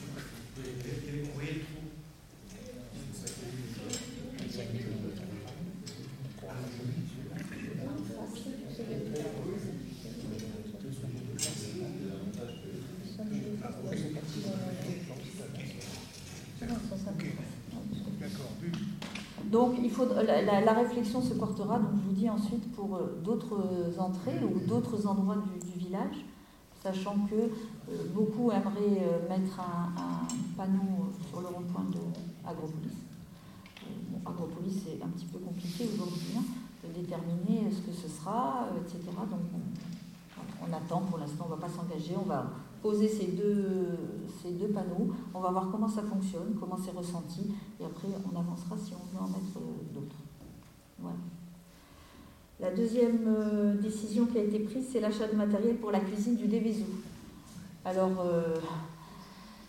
Donc, il faut, la, la, la réflexion se portera, donc je vous dis ensuite, pour euh, d'autres entrées ou d'autres endroits du, du village, sachant que euh, beaucoup aimeraient euh, mettre un, un panneau sur le rond-point de Agropolis. Euh, bon, Agropolis, c'est un petit peu compliqué aujourd'hui hein, de déterminer ce que ce sera, euh, et cetera. Donc, on, on attend, pour l'instant, on ne va pas s'engager, on va poser ces deux, ces deux panneaux, on va voir comment ça fonctionne, comment c'est ressenti, et après on avancera si on veut en mettre d'autres. Voilà. La deuxième euh, décision qui a été prise, c'est l'achat de matériel pour la cuisine du Dévézou. Alors, euh,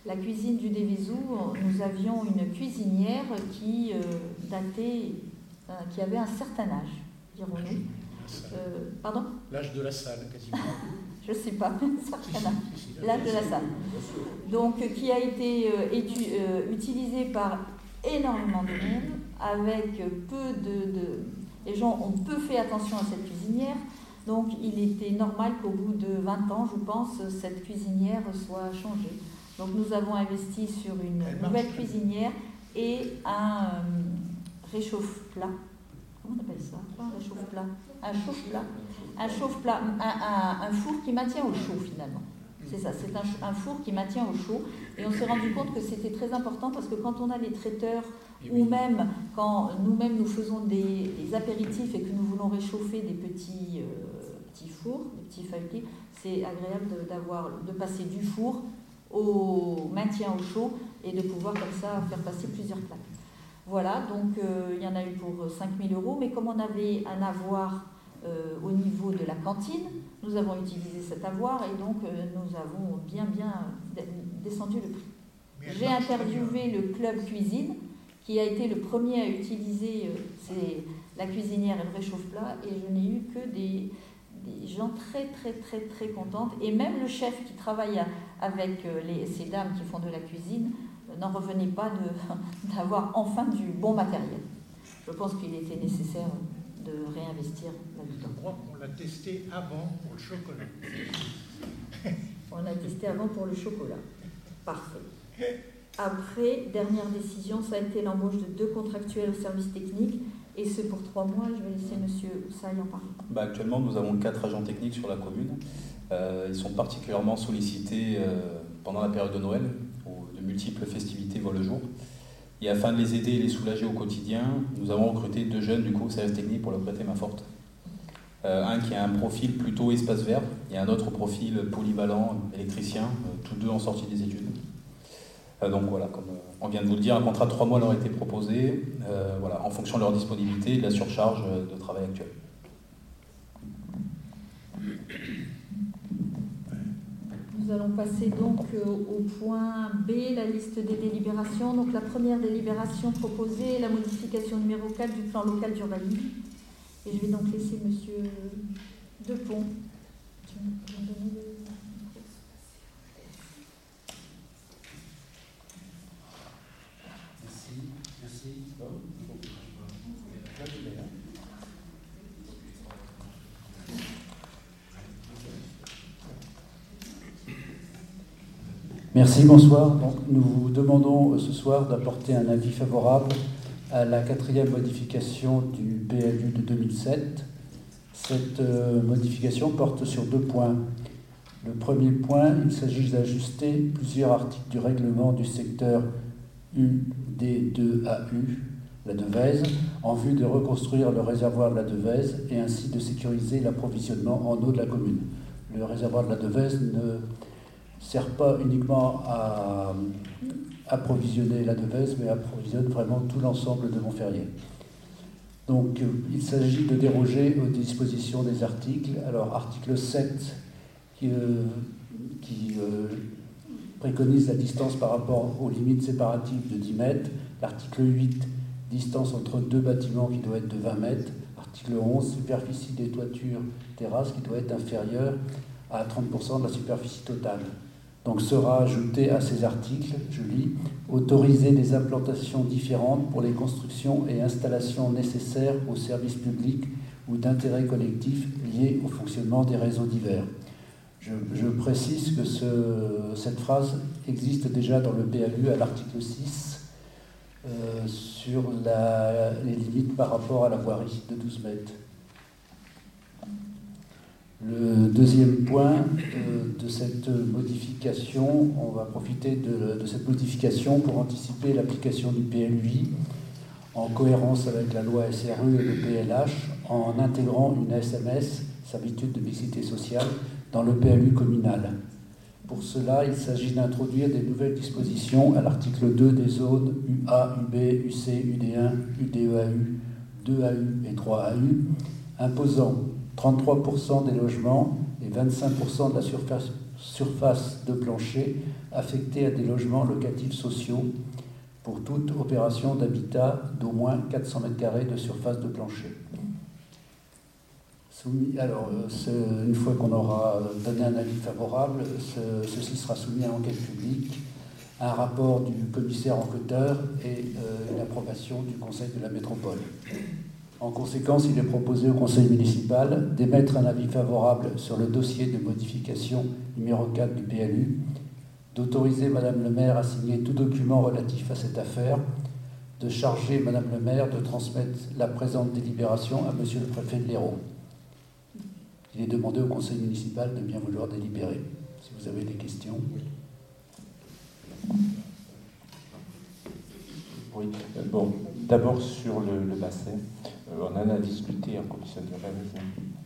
La cuisine du Dévezou, nous avions une cuisinière qui euh, datait, euh, qui avait un certain âge, dirons-nous. Euh, pardon ? L'âge de la salle, quasiment. Je ne sais pas, un certain âge. L'âge de la salle. Donc, qui a été euh, étu- euh, utilisé par énormément de monde, avec peu de, de... Les gens ont peu fait attention à cette cuisinière. Donc, il était normal qu'au bout de vingt ans, je pense, cette cuisinière soit changée. Donc, nous avons investi sur une nouvelle cuisinière et un euh, réchauffe-plat. Comment on appelle ça ? Pas un réchauffe-plat. Un chauffe-plat. Un chauffe-plat. Un, un, un four qui maintient au chaud, finalement. C'est ça, c'est un, un four qui maintient au chaud. Et on s'est rendu compte que c'était très important parce que quand on a les traiteurs, ou même quand nous-mêmes nous faisons des, des apéritifs et que nous voulons réchauffer des petits, euh, petits fours, des petits feuilletés, c'est agréable de, d'avoir, de passer du four au maintien au chaud et de pouvoir comme ça faire passer plusieurs plats. Voilà, donc euh, il y en a eu pour cinq mille euros, mais comme on avait un avoir euh, au niveau de la cantine, nous avons utilisé cet avoir et donc euh, nous avons bien bien descendu le prix. J'ai interviewé le club cuisine qui a été le premier à utiliser euh, c'est la cuisinière et le réchauffe-plat et je n'ai eu que des, des gens très très très très contentes et même le chef qui travaille avec euh, les, ces dames qui font de la cuisine euh, n'en revenait pas de, d'avoir enfin du bon matériel. Je pense qu'il était nécessaire de réinvestir là-dedans. Je crois qu'on l'a testé avant pour le chocolat. On l'a testé avant pour le chocolat. Parfait. Après, dernière décision, ça a été l'embauche de deux contractuels au service technique, et ce pour trois mois. Je vais laisser M. Oussaï en parler. Bah, actuellement, nous avons quatre agents techniques sur la commune. Euh, ils sont particulièrement sollicités euh, pendant la période de Noël, où de multiples festivités voient le jour. Et afin de les aider et les soulager au quotidien, nous avons recruté deux jeunes du coup au service technique pour leur prêter main forte. Euh, un qui a un profil plutôt espace vert et un autre profil polyvalent, électricien, euh, tous deux en sortie des études. Euh, donc voilà, comme euh, on vient de vous le dire, un contrat de trois mois leur a été proposé, euh, voilà, en fonction de leur disponibilité et de la surcharge de travail actuelle. Nous allons passer donc au point B, la liste des délibérations. Donc la première délibération proposée est la modification numéro quatre du plan local d'urbanisme. Et je vais donc laisser M. Depont. Merci, merci. Merci, bonsoir. Donc, nous vous demandons ce soir d'apporter un avis favorable à la quatrième modification du P L U de deux mille sept. Cette euh, modification porte sur deux points. Le premier point, il s'agit d'ajuster plusieurs articles du règlement du secteur U D deux A U, la Devèze, en vue de reconstruire le réservoir de la Devèze et ainsi de sécuriser l'approvisionnement en eau de la commune. Le réservoir de la Devèze ne sert pas uniquement à approvisionner la Devèze, mais approvisionne vraiment tout l'ensemble de Montferrier. Donc, il s'agit de déroger aux dispositions des articles. Alors, article sept, qui, euh, qui euh, préconise la distance par rapport aux limites séparatives de dix mètres. L'article huit, distance entre deux bâtiments qui doit être de vingt mètres. Article onze, superficie des toitures terrasses qui doit être inférieure à trente pour cent de la superficie totale. Donc sera ajouté à ces articles, je lis, autoriser des implantations différentes pour les constructions et installations nécessaires aux services publics ou d'intérêt collectif liés au fonctionnement des réseaux divers. Je, je précise que ce, cette phrase existe déjà dans le P L U à l'article six euh, sur la, les limites par rapport à la voirie de douze mètres. Le deuxième point euh, de cette modification, on va profiter de, de cette modification pour anticiper l'application du P L U I en cohérence avec la loi S R U et le P L H en intégrant une S M S, servitude de mixité sociale, dans le P L U communal. Pour cela, il s'agit d'introduire des nouvelles dispositions à l'article deux des zones U A, U B, U C, U D un, U D E A U, deux A U et trois A U, imposant trente-trois pour cent des logements et vingt-cinq pour cent de la surface, surface de plancher affectée à des logements locatifs sociaux pour toute opération d'habitat d'au moins quatre cents mètres carrés de surface de plancher. Soumis, alors, euh, une fois qu'on aura donné un avis favorable, ce, ceci sera soumis à enquête publique, à un rapport du commissaire enquêteur et euh, l'approbation du conseil de la métropole. En conséquence, il est proposé au conseil municipal d'émettre un avis favorable sur le dossier de modification numéro quatre du P L U, d'autoriser Madame le maire à signer tout document relatif à cette affaire, de charger Madame le maire de transmettre la présente délibération à Monsieur le préfet de l'Hérault. Il est demandé au conseil municipal de bien vouloir délibérer. Si vous avez des questions. Oui, euh, bon, d'abord sur le, le bassin, euh, on en a discuté en commission d'urbanisme.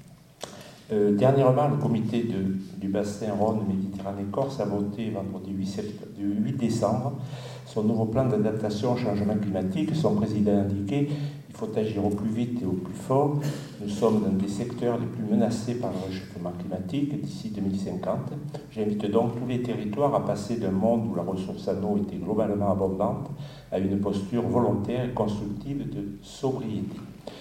Euh, dernièrement, le comité de, du bassin Rhône-Méditerranée-Corse a voté vendredi huit décembre son nouveau plan d'adaptation au changement climatique. Son président a indiqué qu'il faut agir au plus vite et au plus fort. Nous sommes dans des secteurs les plus menacés par le réchauffement climatique d'ici deux mille cinquante. J'invite donc tous les territoires à passer d'un monde où la ressource en eau était globalement abondante à une posture volontaire et constructive de sobriété.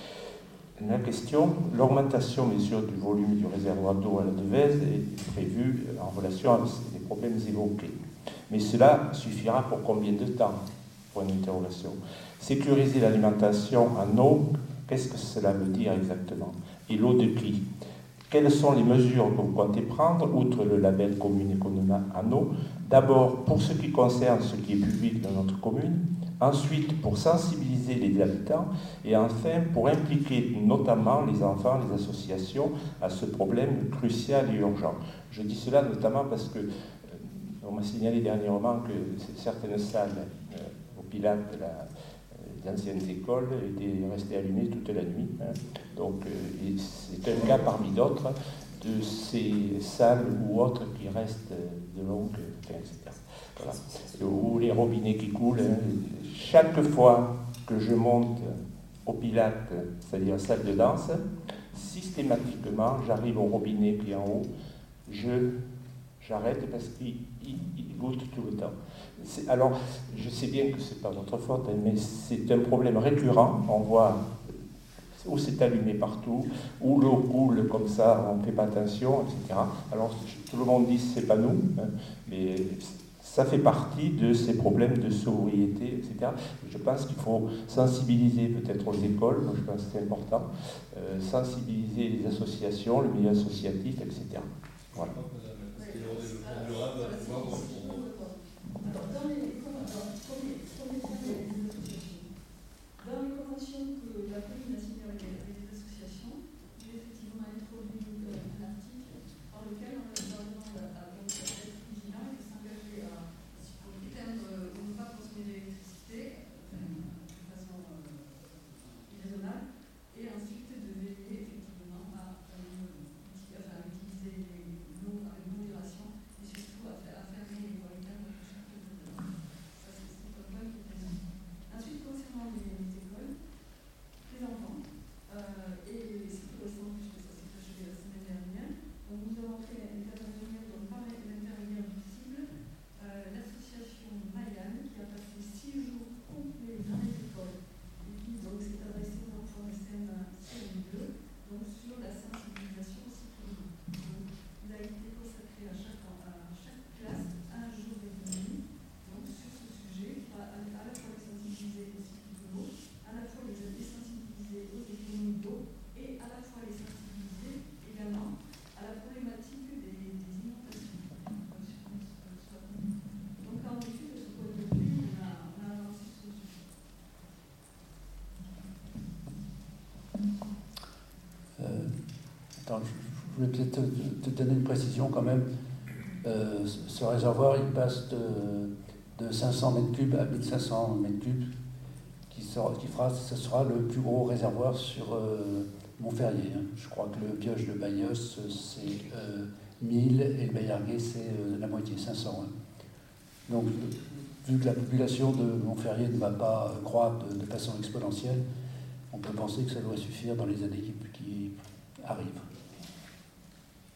La question, l'augmentation bien sûr du volume du réservoir d'eau à la Devèze est prévue en relation avec les problèmes évoqués. Mais cela suffira pour combien de temps? Point d'interrogation. Sécuriser l'alimentation en eau, qu'est-ce que cela veut dire exactement? Et l'eau de qui? Quelles sont les mesures que vous comptez prendre, outre le label commune économie en eau? D'abord, pour ce qui concerne ce qui est public dans notre commune, ensuite pour sensibiliser les habitants, et enfin pour impliquer notamment les enfants, les associations à ce problème crucial et urgent. Je dis cela notamment parce que euh, on m'a signalé dernièrement que certaines salles euh, au Pilate de la les anciennes écoles étaient restées allumées toute la nuit. Hein. Donc, euh, c'est un cas parmi d'autres de ces salles ou autres qui restent de longues, enfin, et cetera. Voilà. Ou les robinets qui coulent. Hein. Chaque fois que je monte au Pilate, c'est-à-dire la salle de danse, systématiquement, j'arrive au robinet qui est en haut, je, j'arrête parce qu'il il, il goûte tout le temps. C'est, alors, je sais bien que ce n'est pas votre faute, hein, mais c'est un problème récurrent. On voit où c'est allumé partout, où l'eau coule comme ça, on ne fait pas attention, et cetera. Alors, tout le monde dit que ce n'est pas nous, hein, mais ça fait partie de ces problèmes de sobriété, et cetera. Je pense qu'il faut sensibiliser peut-être aux écoles, moi je pense que c'est important, euh, sensibiliser les associations, le milieu associatif, et cetera. Voilà. Dans les, dans les conventions que la commune a signées avec les associations, j'ai effectivement introduit un article par lequel on leur demande à être vigilant et de s'engager à éteindre ou ne pas consommer l'électricité de façon irraisonnable et ensuite de veiller effectivement à, à utiliser l'eau avec modération et surtout à, à fermer les volets. Ensuite, concernant les, les écoles, les enfants, euh, et c'est tout récent, puisque ça s'est passé la semaine dernière, donc nous avons fait intervenir, donc par l'intermédiaire du cible, euh, l'association Mayan, qui a passé six jours complets dans les écoles, et qui donc s'est adressée aux enfants de C M un, C M deux, donc sur la sensibilisation citoyenne. Donc, il a été consacré à chaque, à chaque classe un jour et demi. Donc, sur ce sujet, à, à la fois les sensibiliser au cycle de l'eau, à la fois les sensibiliser aux économies d'eau et à la fois les sensibiliser également à la problématique des, des inondations. Donc, en effet, de ce point de vue, on a, on a avancé sur ce sujet. Euh, attends, je, je voulais peut-être te, te donner une précision quand même. Euh, ce, ce réservoir, il passe de de cinq cents mètres cubes à mille cinq cents mètres cubes, qui, sera, qui fera, ce sera le plus gros réservoir sur euh, Montferrier. Hein. Je crois que le Bioche de Bayos, c'est euh, mille et le Bayarguet, c'est euh, la moitié, cinq cents. Hein. Donc, vu que la population de Montferrier ne va pas croître de, de façon exponentielle, on peut penser que ça doit suffire dans les années qui, qui arrivent.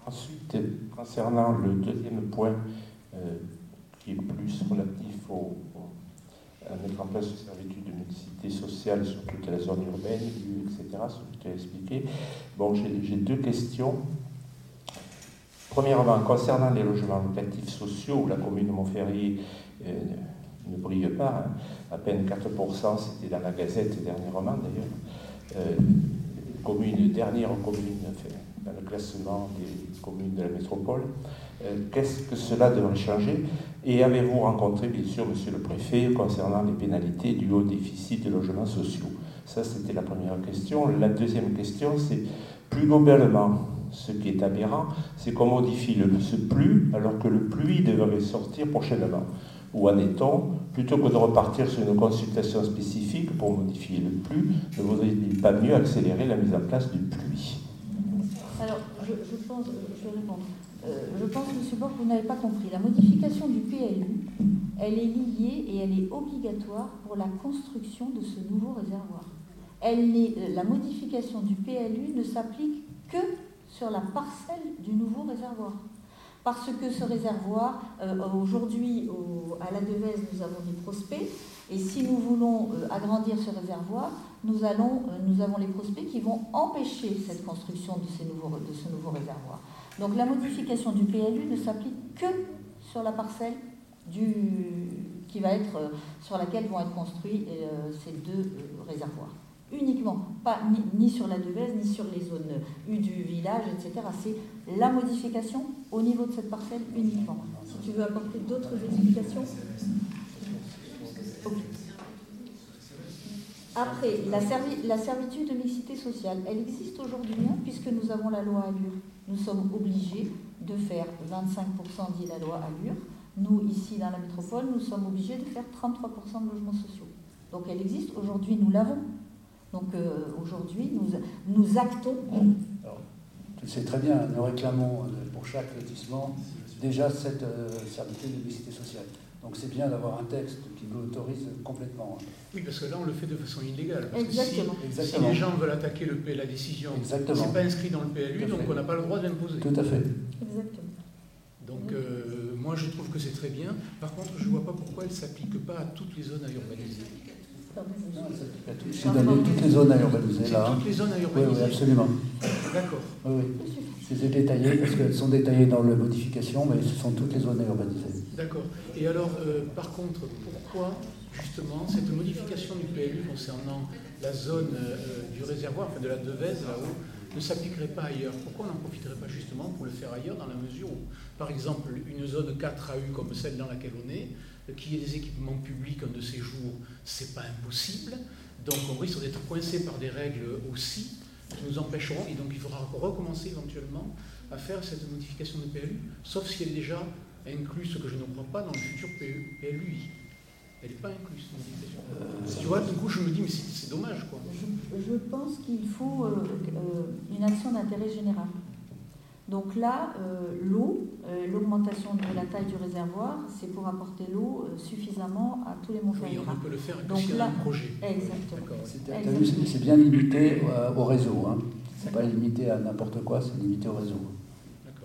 Ensuite, concernant le deuxième point, euh, qui est plus relatif au, au, à mettre en place une servitude de mixité sociale sur toute la zone urbaine, et cetera, ce que tu as expliqué. Bon, j'ai, j'ai deux questions. Premièrement, concernant les logements locatifs sociaux, où la commune de Montferrier euh, ne brille pas, hein, à peine quatre pour cent, c'était dans la Gazette dernièrement d'ailleurs, euh, commune, dernière commune enfin, dans le classement des communes de la métropole. Euh, qu'est-ce que cela devrait changer? Et avez-vous rencontré, bien sûr, monsieur le préfet, concernant les pénalités du haut déficit de logements sociaux? Ça, c'était la première question. La deuxième question, c'est plus globalement, ce qui est aberrant, c'est qu'on modifie le, ce plus alors que le pluie devrait sortir prochainement. Où en est-on? Plutôt que de repartir sur une consultation spécifique pour modifier le plus, ne vaudrait-il pas mieux accélérer la mise en place du pluie? Alors, je, je pense, je vais répondre. Euh, je pense, M. Borg, que vous n'avez pas compris. La modification du P L U, elle est liée et elle est obligatoire pour la construction de ce nouveau réservoir. Elle n'est, la modification du P L U ne s'applique que sur la parcelle du nouveau réservoir. Parce que ce réservoir, euh, aujourd'hui, au, à la Devèze, nous avons des prospects, et si nous voulons euh, agrandir ce réservoir, nous, allons, euh, nous avons les prospects qui vont empêcher cette construction de, ces nouveaux, de ce nouveau réservoir. Donc la modification du P L U ne s'applique que sur la parcelle du, qui va être, euh, sur laquelle vont être construits euh, ces deux euh, réservoirs. Uniquement, pas ni, ni sur la Devèze, ni sur les zones U du village, et cetera. C'est la modification au niveau de cette parcelle uniquement. Si tu veux apporter d'autres explications. Okay. Après, la, servi- la servitude de mixité sociale, elle existe aujourd'hui, hein, puisque nous avons la loi Allure. Nous sommes obligés de faire vingt-cinq pour cent, dit la loi Allure. Nous, ici, dans la métropole, nous sommes obligés de faire trente-trois pour cent de logements sociaux. Donc elle existe, aujourd'hui, nous l'avons. Donc euh, aujourd'hui, nous, nous actons. Alors, tu sais très bien, nous réclamons pour chaque lotissement déjà cette euh, servitude de mixité sociale. Donc c'est bien d'avoir un texte qui nous l'autorise complètement. Oui, parce que là, on le fait de façon illégale. Parce Exactement. Que si, Exactement. si les gens veulent attaquer le P, la décision, Exactement. c'est pas inscrit dans le P L U, donc on n'a pas le droit d'imposer. Tout à fait. Exactement. Donc euh, moi, je trouve que c'est très bien. Par contre, je ne vois pas pourquoi elle ne s'applique pas à toutes les zones à urbaniser. C'est donné toutes les zones à urbaniser, là. Toutes les zones à urbaniser. Oui, oui, absolument. D'accord. Oui, oui. C'est détaillé, parce qu'elles sont détaillées dans la modification, mais ce sont toutes les zones à urbaniser. D'accord. Et alors, euh, par contre, pourquoi, justement, cette modification du P L U concernant la zone euh, du réservoir, enfin de la Devèze, là-haut, ne s'appliquerait pas ailleurs? Pourquoi on n'en profiterait pas justement pour le faire ailleurs, dans la mesure où, par exemple, une zone quatre A U comme celle dans laquelle on est, qu'il y ait des équipements publics un de ces jours, c'est pas impossible. Donc on risque d'être coincé par des règles aussi qui nous empêcheront, et donc il faudra recommencer éventuellement à faire cette modification de P L U, sauf si elle est déjà incluse, ce que je ne crois pas, dans le futur P L U I. Elle n'est pas incluse, cette modification. Euh, tu vois, du coup, je me dis, mais c'est, c'est dommage, quoi. Je, je pense qu'il faut euh, euh, une action d'intérêt général. Donc là, euh, l'eau, euh, l'augmentation de la taille du réservoir, c'est pour apporter l'eau euh, suffisamment à tous les Montferrier. Oui, on peut le faire donc s'il y a là, un projet. Exactement. C'est, c'est bien limité euh, au réseau. Hein. C'est pas limité à n'importe quoi, c'est limité au réseau. D'accord.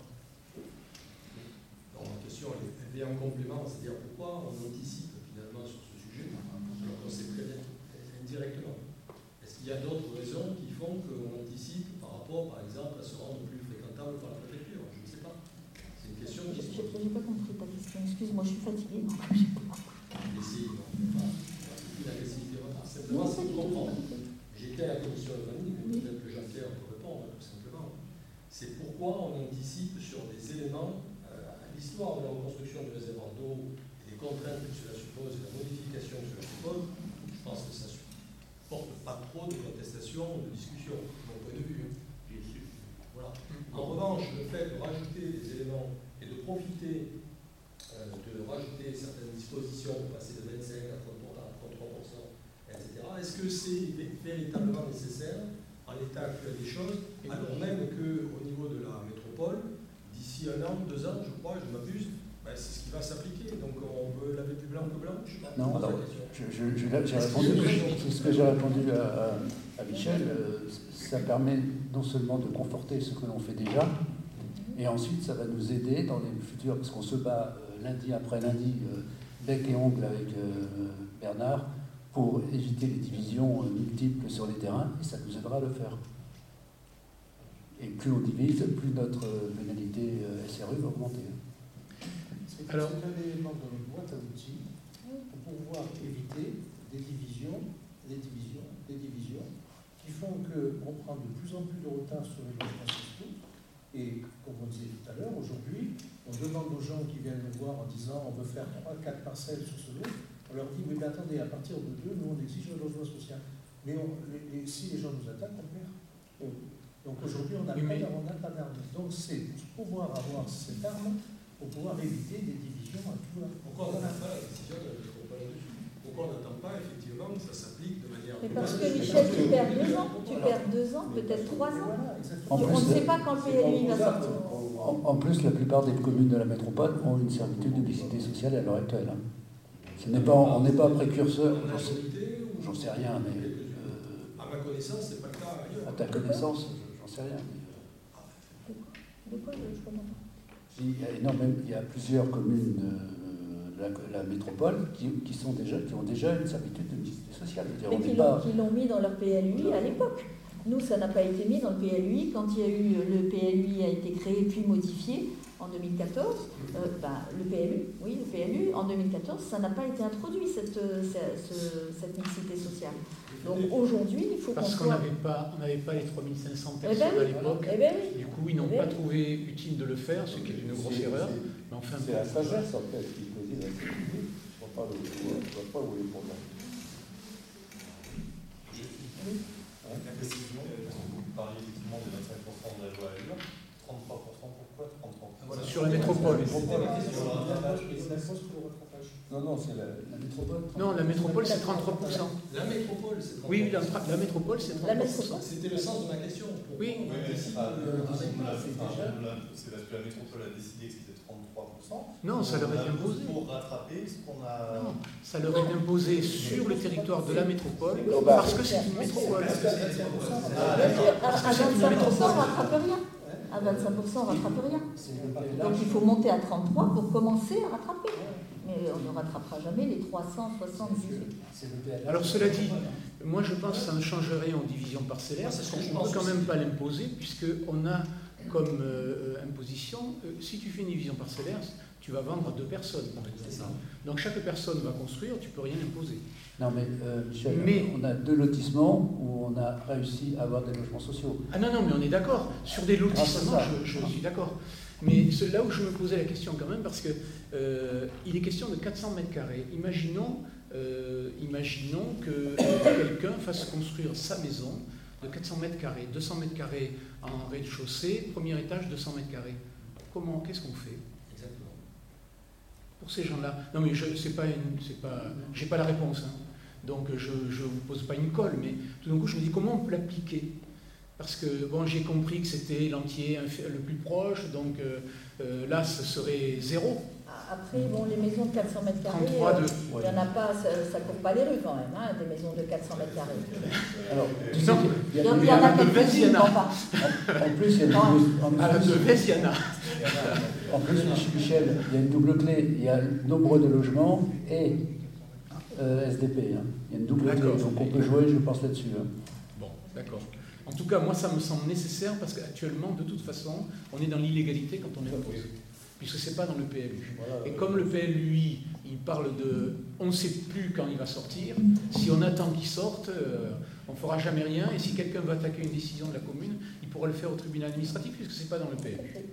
Alors, la question est bien en complément, c'est-à-dire pourquoi on anticipe finalement sur ce sujet, alors qu'on sait très bien indirectement. Est-ce qu'il y a d'autres raisons qui font qu'on anticipe par rapport, par exemple, à se rendre plus fréquentable par la préfecture? Je ne sais pas. C'est une question qui se pose. Je n'ai pas compris ta question. Excuse-moi, je suis fatiguée. Donc je n'ai pas compris. Essayez, non. L'agressivité repart. Simplement, c'est pour comprendre. J'étais à la commission économique, mais peut-être que Jean-Pierre peut répondre, tout simplement. C'est pourquoi on anticipe sur des éléments euh, à l'histoire de la reconstruction du réservoir d'eau et des contraintes que cela suppose et la modification que cela suppose. Je pense que ça ne porte pas trop de contestation ou de discussion, de mon point de vue. Voilà. En revanche, le fait de rajouter des éléments et de profiter euh, de rajouter certaines dispositions pour passer de vingt-cinq à trente-trois pour cent, et cetera, est-ce que c'est véritablement nécessaire en l'état actuel des choses, alors même qu'au niveau de la métropole, d'ici un an, deux ans, je crois, je m'abuse, ben c'est ce qui va s'appliquer. Donc on veut laver plus blanc que blanc, je sais pas. Non, alors, je, je, je, j'ai répondu, c'est ce que j'ai répondu à, à, à Michel. Euh, ça permet non seulement de conforter ce que l'on fait déjà, Et ensuite, ça va nous aider dans les futurs, parce qu'on se bat euh, lundi après lundi, euh, bec et ongle avec euh, Bernard, pour éviter les divisions euh, multiples sur les terrains, et ça nous aidera à le faire. Et plus on divise, plus notre euh, pénalité euh, S R U va augmenter. C'est un élément dans notre boîte à outils pour pouvoir éviter des divisions, des divisions, des divisions, qui font qu'on prend de plus en plus de retard sur les logements sociaux. Et comme on disait tout à l'heure, aujourd'hui, on demande aux gens qui viennent nous voir en disant on veut faire trois quatre parcelles sur ce lot. On leur dit oui, mais attendez, à partir de deux, nous on exige un logement social. Mais on, les, les, si les gens nous attaquent, on perd. Donc aujourd'hui, on n'a oui, pas, pas d'arme. Donc c'est pour pouvoir avoir cette arme, pour pouvoir éviter des divisions à tout là. Pourquoi on n'a pas la décision de la métropole là-dessus? Pourquoi on n'attend pas effectivement que ça s'applique de manière... Mais parce que Michel, tu perds deux ans, tu perds deux ans, peut-être trois ans. En plus, on ne sait pas quand le P L U va sortir. En, en plus, la plupart des communes de la métropole ont une servitude de mixité sociale à l'heure actuelle. Hein. Ce n'est pas, on n'est pas précurseur, j'en sais, j'en sais rien, mais... Euh, à ma connaissance, c'est pas le cas ailleurs. À ta connaissance, j'en sais rien. Mais... De quoi je comprends pas? Il y a, énormément, il y a plusieurs communes de la, la métropole qui, qui, sont déjà, qui ont déjà une servitude de mixité sociale. Mais qui l'ont pas... mis dans leur P L U I à l'époque. Nous, ça n'a pas été mis dans le P L U I. Quand il y a eu le P L U I a été créé puis modifié en deux mille quatorze, euh, ben, le P L U, oui, le P L U, en deux mille quatorze, ça n'a pas été introduit, cette, cette, cette mixité sociale. Donc aujourd'hui, il faut qu'on Parce qu'on soit... n'avait pas, on n'avait pas les trois mille cinq cents personnes eh ben oui. à l'époque. Eh ben oui. Du coup, ils n'ont eh ben pas oui. trouvé utile de le faire, ce qui est une grosse erreur. Mais enfin, c'est la sagesse en fait qui préside à cette idée. Je ne vois pas où est le problème. La précision, vous parliez effectivement des vingt-cinq pour cent de la loi Allure, trente-trois pour cent pourquoi trente-trois pour cent voilà, sur la métropole. Non, non, c'est la, la métropole. Non, la métropole, c'est trente-trois pour cent. La métropole, c'est trente-trois pour cent. Oui, la, la métropole, c'est trente-trois pour cent. C'était le sens de ma question. Oui, oui mais c'est pas. C'est parce que la métropole a décidé que c'était trente-trois pour cent. Non, ça leur est imposé. Pour rattraper ce qu'on a. Non, ça leur est imposé sur le territoire de la métropole parce que c'est une métropole. À vingt-cinq pour cent, on ne rattrape rien. À vingt-cinq pour cent, on ne rattrape rien. Donc il faut monter à trente-trois pour commencer à rattraper. Mais on ne rattrapera jamais les trois cent soixante-dix-huit. Alors cela dit, moi je pense que ça ne change rien aux divisions parcellaires, parce qu'on ne peut quand même pas l'imposer, puisqu'on a comme euh, imposition, euh, si tu fais une division parcellaire, tu vas vendre à deux personnes, par exemple. Donc chaque personne va construire, tu ne peux rien imposer. Non mais euh, Michel, mais, on a deux lotissements où on a réussi à avoir des logements sociaux. Ah non, non, mais on est d'accord. Sur des lotissements, je, je suis d'accord. Mais c'est là où je me posais la question quand même, parce que euh, il est question de quatre cents mètres carrés. Imaginons, euh, imaginons que euh, quelqu'un fasse construire sa maison de quatre cents mètres carrés, deux cents mètres carrés en rez-de-chaussée, premier étage, deux cents mètres carrés. Comment, qu'est-ce qu'on fait? Exactement. Pour ces gens-là. Non mais je c'est pas une, c'est pas, j'ai pas la réponse. Hein. Donc je ne vous pose pas une colle, mais tout d'un coup je me dis comment on peut l'appliquer? Parce que bon, j'ai compris que c'était l'entier le plus proche, donc euh, euh, là ce serait zéro. Après, bon, les maisons de quatre cents mètres carrés, il euh, n'y en a pas, ça ne court pas les rues quand même, hein, des maisons de quatre cents mètres carrés. Alors, tu sais, il y, y, y en a quelques-unes, enfin. En plus, il y a une double, à la Devez, il y en a. En plus, Michel, il y a une double clé. Il y a le nombre de logements et euh, S D P. Hein. Il y a une double clé, donc on peut jouer, je pense, là-dessus. Hein. Bon, d'accord. En tout cas, moi, ça me semble nécessaire parce qu'actuellement, de toute façon, on est dans l'illégalité quand on est imposé. Puisque ce n'est pas dans le P L U. Et comme le P L U I, il parle de « on ne sait plus quand il va sortir », si on attend qu'il sorte, euh, on ne fera jamais rien, et si quelqu'un veut attaquer une décision de la commune, il pourra le faire au tribunal administratif, puisque ce n'est pas dans le P L U.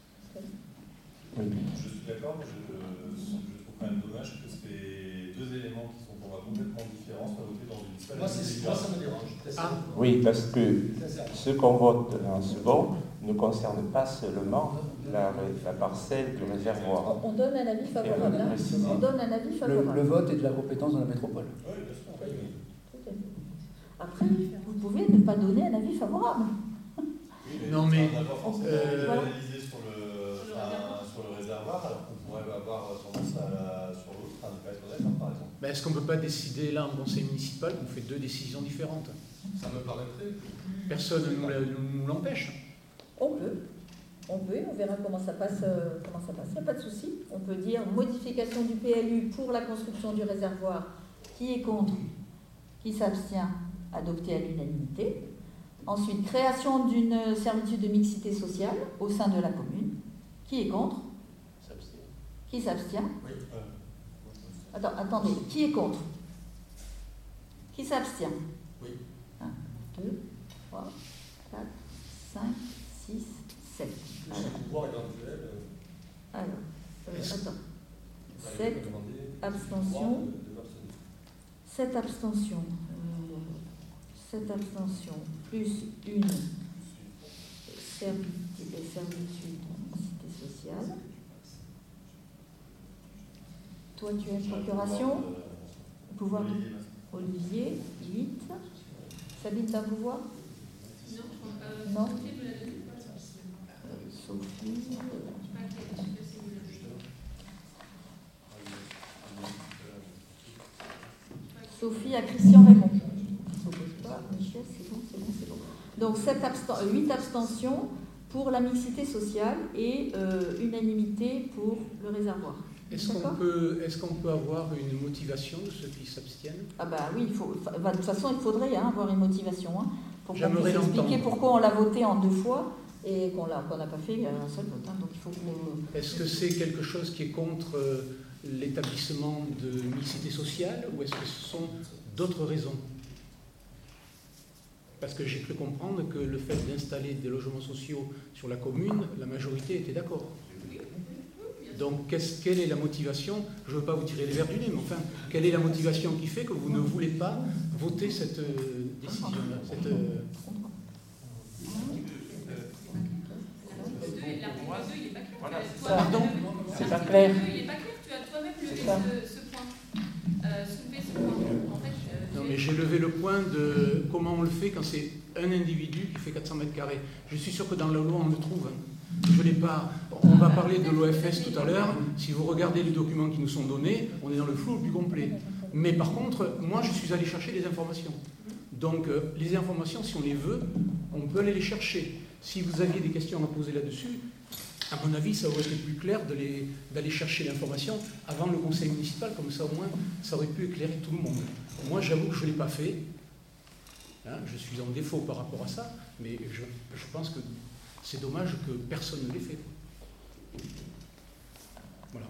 Oui. Je suis d'accord, mais je, je trouve quand même dommage que ces deux éléments qui sont pour moi complètement différents soient votés dans une seule... Moi, moi ça me dérange. Ah. Oui, parce que ce qu'on vote en second ne concerne pas seulement la, la parcelle du réservoir. On donne un avis favorable. Hein. On donne un avis favorable. Le, le vote est de la compétence de la métropole. Oui, bien sûr. Après, vous pouvez ne pas donner un avis favorable. Oui, mais non, mais... On n'a pas forcément euh, analysé sur le, enfin, sur le réservoir, alors qu'on pourrait avoir tendance à la, sur l'autre, à ne pas être d'accord, par exemple. Ben, est-ce qu'on ne peut pas décider là en conseil municipal qu'on fait deux décisions différentes? Ça me paraîtrait. Personne ne nous l'empêche. On peut. On peut, on verra comment ça passe, euh, comment ça passe, il n'y a pas de souci. On peut dire modification du P L U pour la construction du réservoir. Qui est contre? Qui s'abstient? Adopté à l'unanimité. Ensuite, création d'une servitude de mixité sociale au sein de la commune. Qui est contre? Qui s'abstient? Attends, attendez, qui est contre? Qui s'abstient? un, deux, trois, quatre, cinq, six, sept. Alors, alors euh, attends. sept abstentions. sept abstentions. Euh, sept abstentions, plus une servitude, servitude de mixité sociale. Toi, tu as une procuration? Pouvoir de Olivier, huit. Sabine, tu as un pouvoir? Non. Non. Sophie. Sophie à Christian Raymond. Michel, c'est bon, c'est bon, c'est bon. Donc sept absten- huit abstentions pour la mixité sociale et euh, unanimité pour le réservoir. Est-ce qu'on peut, est-ce qu'on peut avoir une motivation de ceux qui s'abstiennent? Ah bah oui, il faut, de toute façon, il faudrait hein, avoir une motivation hein, pour qu'on puisse expliquer pourquoi on l'a voté en deux fois et qu'on l'a, qu'on n'a pas fait un seul vote. Hein, donc il faut que... Est-ce que c'est quelque chose qui est contre euh, l'établissement de mixité sociale ou est-ce que ce sont d'autres raisons? Parce que j'ai cru comprendre que le fait d'installer des logements sociaux sur la commune, la majorité était d'accord. Donc, quelle est la motivation? Je ne veux pas vous tirer les verres du nez, mais enfin, quelle est la motivation qui fait que vous ne voulez pas voter cette euh, décision-là cette, euh... Pardon? C'est pas clair. Il n'est pas clair, tu as toi-même levé ce, ce point. Euh, soulevé ce point. En fait, euh, non, mais j'ai levé le point de comment on le fait quand c'est un individu qui fait quatre cents mètres carrés. Je suis sûr que dans la loi, on le trouve. Hein. Je l'ai pas. On va parler de l'O F S tout à l'heure. Si vous regardez les documents qui nous sont donnés, on est dans le flou le plus complet. Mais par contre, moi, je suis allé chercher des informations. Donc, euh, les informations, si on les veut, on peut aller les chercher. Si vous aviez des questions à poser là-dessus, à mon avis, ça aurait été plus clair d'aller, d'aller chercher l'information avant le conseil municipal. Comme ça, au moins, ça aurait pu éclairer tout le monde. Moi, j'avoue que je ne l'ai pas fait. Hein, je suis en défaut par rapport à ça. Mais je, je pense que c'est dommage que personne ne l'ait fait. Voilà.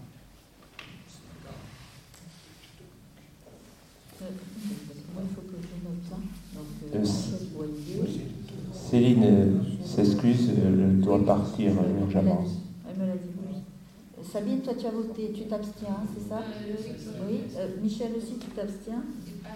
Moi, il faut que je note ça. Donc, euh, euh, Céline euh, s'excuse, elle doit partir euh, urgemment. Elle me l'a dit, oui. Sabine, toi, tu as voté, tu t'abstiens, c'est ça? euh, Oui. Euh, Michel aussi, tu t'abstiens?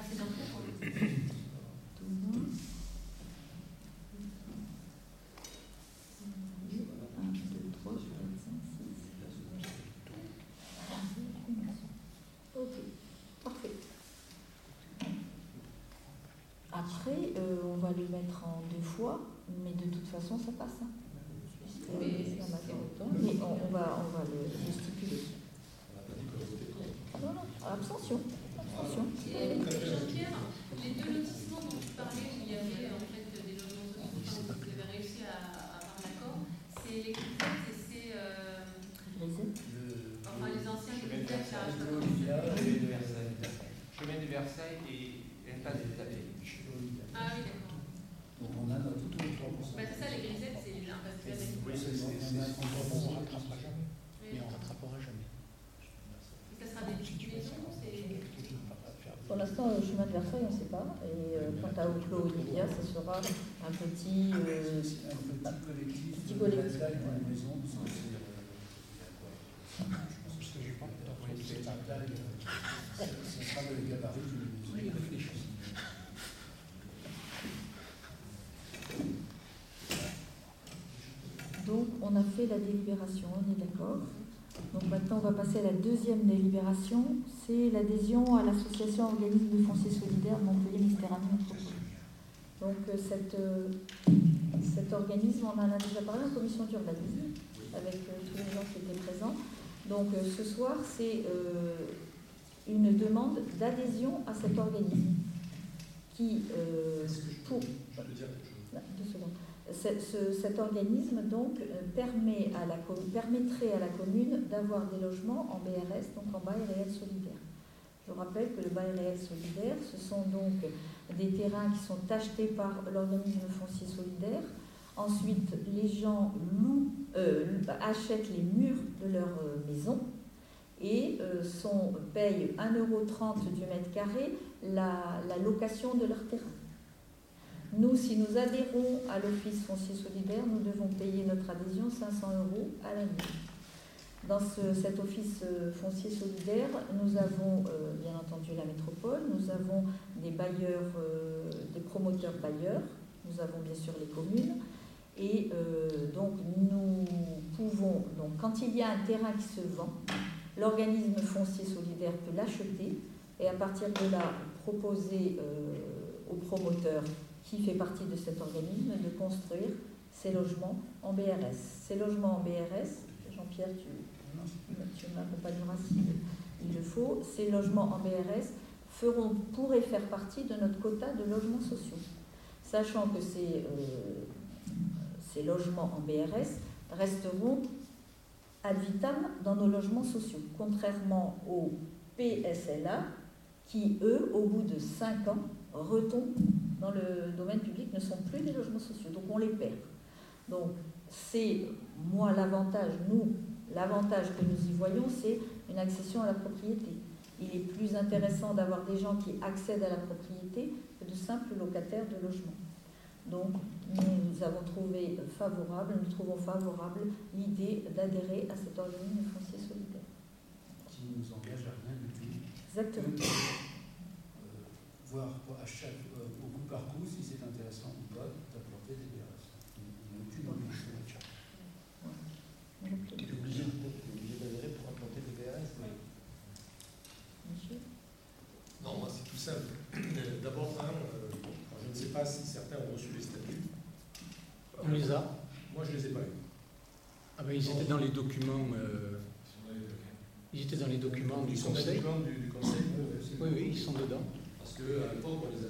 Après, euh, on va le mettre en deux fois, mais de toute façon, ça passe. Hein, puisque c'est la majorité. Mais on, on, va, on va le, le stipuler. Non, non, abstention. Abstention. Et Jean-Pierre, les deux lotissements dont tu parlais, où il y avait en fait des logements sociaux, enfin, vous avez réussi à, à avoir l'accord, c'est les critères, et c'est. Euh, enfin, les anciens critères, ça reste pas. Chemin de Versailles. Chemin de Versailles et impasse des Tapés. Ah oui, d'accord. Donc on a notre tout le trois pour cent. Bah, c'est ça, les grisettes, c'est l'impasse des Tapés. Oui, c'est ça. On ne rattrapera jamais. Mais on ne rattrapera jamais. Ça sera des petites maisons, c'est. Pour l'instant, le chemin de Versailles, on ne sait pas. Et euh, quant à Oclo Olivia, ce sera un petit, euh, un petit collectif. Ce sera le gabarit d'une maison. Donc, on a fait la délibération, on est d'accord. Donc maintenant, on va passer à la deuxième délibération. C'est l'adhésion à l'association organisme de foncier solidaire Montpellier Méditerranée Métropole. Donc euh, cette, euh, cet organisme, on en a déjà parlé en commission d'urbanisme avec euh, tous les gens qui étaient présents. Donc euh, ce soir, c'est euh, une demande d'adhésion à cet organisme qui, euh, pour, deux secondes, Ce- ce- cet organisme donc euh, permet à la, com- permettrait à la commune d'avoir des logements en B R S, donc en bail réel solidaire. Je vous rappelle que le bail réel solidaire, ce sont donc des terrains qui sont achetés par l'organisme foncier solidaire. Ensuite, les gens louent, euh, achètent les murs de leur euh, maison et euh, sont, payent un euro trente du mètre carré la, la location de leur terrain. Nous, si nous adhérons à l'Office foncier solidaire, nous devons payer notre adhésion cinq cents euros à l'année. Dans ce, cet Office euh, foncier solidaire, nous avons euh, bien entendu la métropole, nous avons des bailleurs, euh, des promoteurs bailleurs, nous avons bien sûr les communes, et euh, donc nous pouvons, donc quand il y a un terrain qui se vend, l'organisme foncier solidaire peut l'acheter et à partir de là proposer euh, au promoteur qui fait partie de cet organisme de construire ces logements en B R S. Ces logements en B R S, Jean-Pierre, tu, tu m'accompagneras s'il le faut, ces logements en B R S feront, pourraient faire partie de notre quota de logements sociaux, sachant que ces, euh, ces logements en B R S resteront ad vitam dans nos logements sociaux, contrairement aux P S L A qui, eux, au bout de cinq ans, retombent dans le domaine public, ne sont plus des logements sociaux, donc on les perd. Donc c'est, moi, l'avantage, nous, l'avantage que nous y voyons, c'est une accession à la propriété. Il est plus intéressant d'avoir des gens qui accèdent à la propriété que de simples locataires de logement. Donc nous avons trouvé favorable, nous trouvons favorable l'idée d'adhérer à cet organisme foncier solidaire. Qui ne nous engage à rien du tout. Exactement. Euh, voir à chaque, euh, au coup par coup si c'est intéressant ou pas d'apporter des B R S. Il n'y a aucune obligation d'achat. Tu es obligé, obligé d'adhérer pour implanter des B R S, mais... Monsieur ? Non, moi c'est tout simple. D'abord, hein, euh, je ne sais pas si certains ont reçu les statuts. On les a. Moi je ne les ai pas eu. Ah ben, ils étaient dans les documents. Euh, ils étaient dans les documents du Ils sont dans les conseil. documents du, du conseil. Oui, oui, ils sont dedans. Parce qu'à l'époque, on les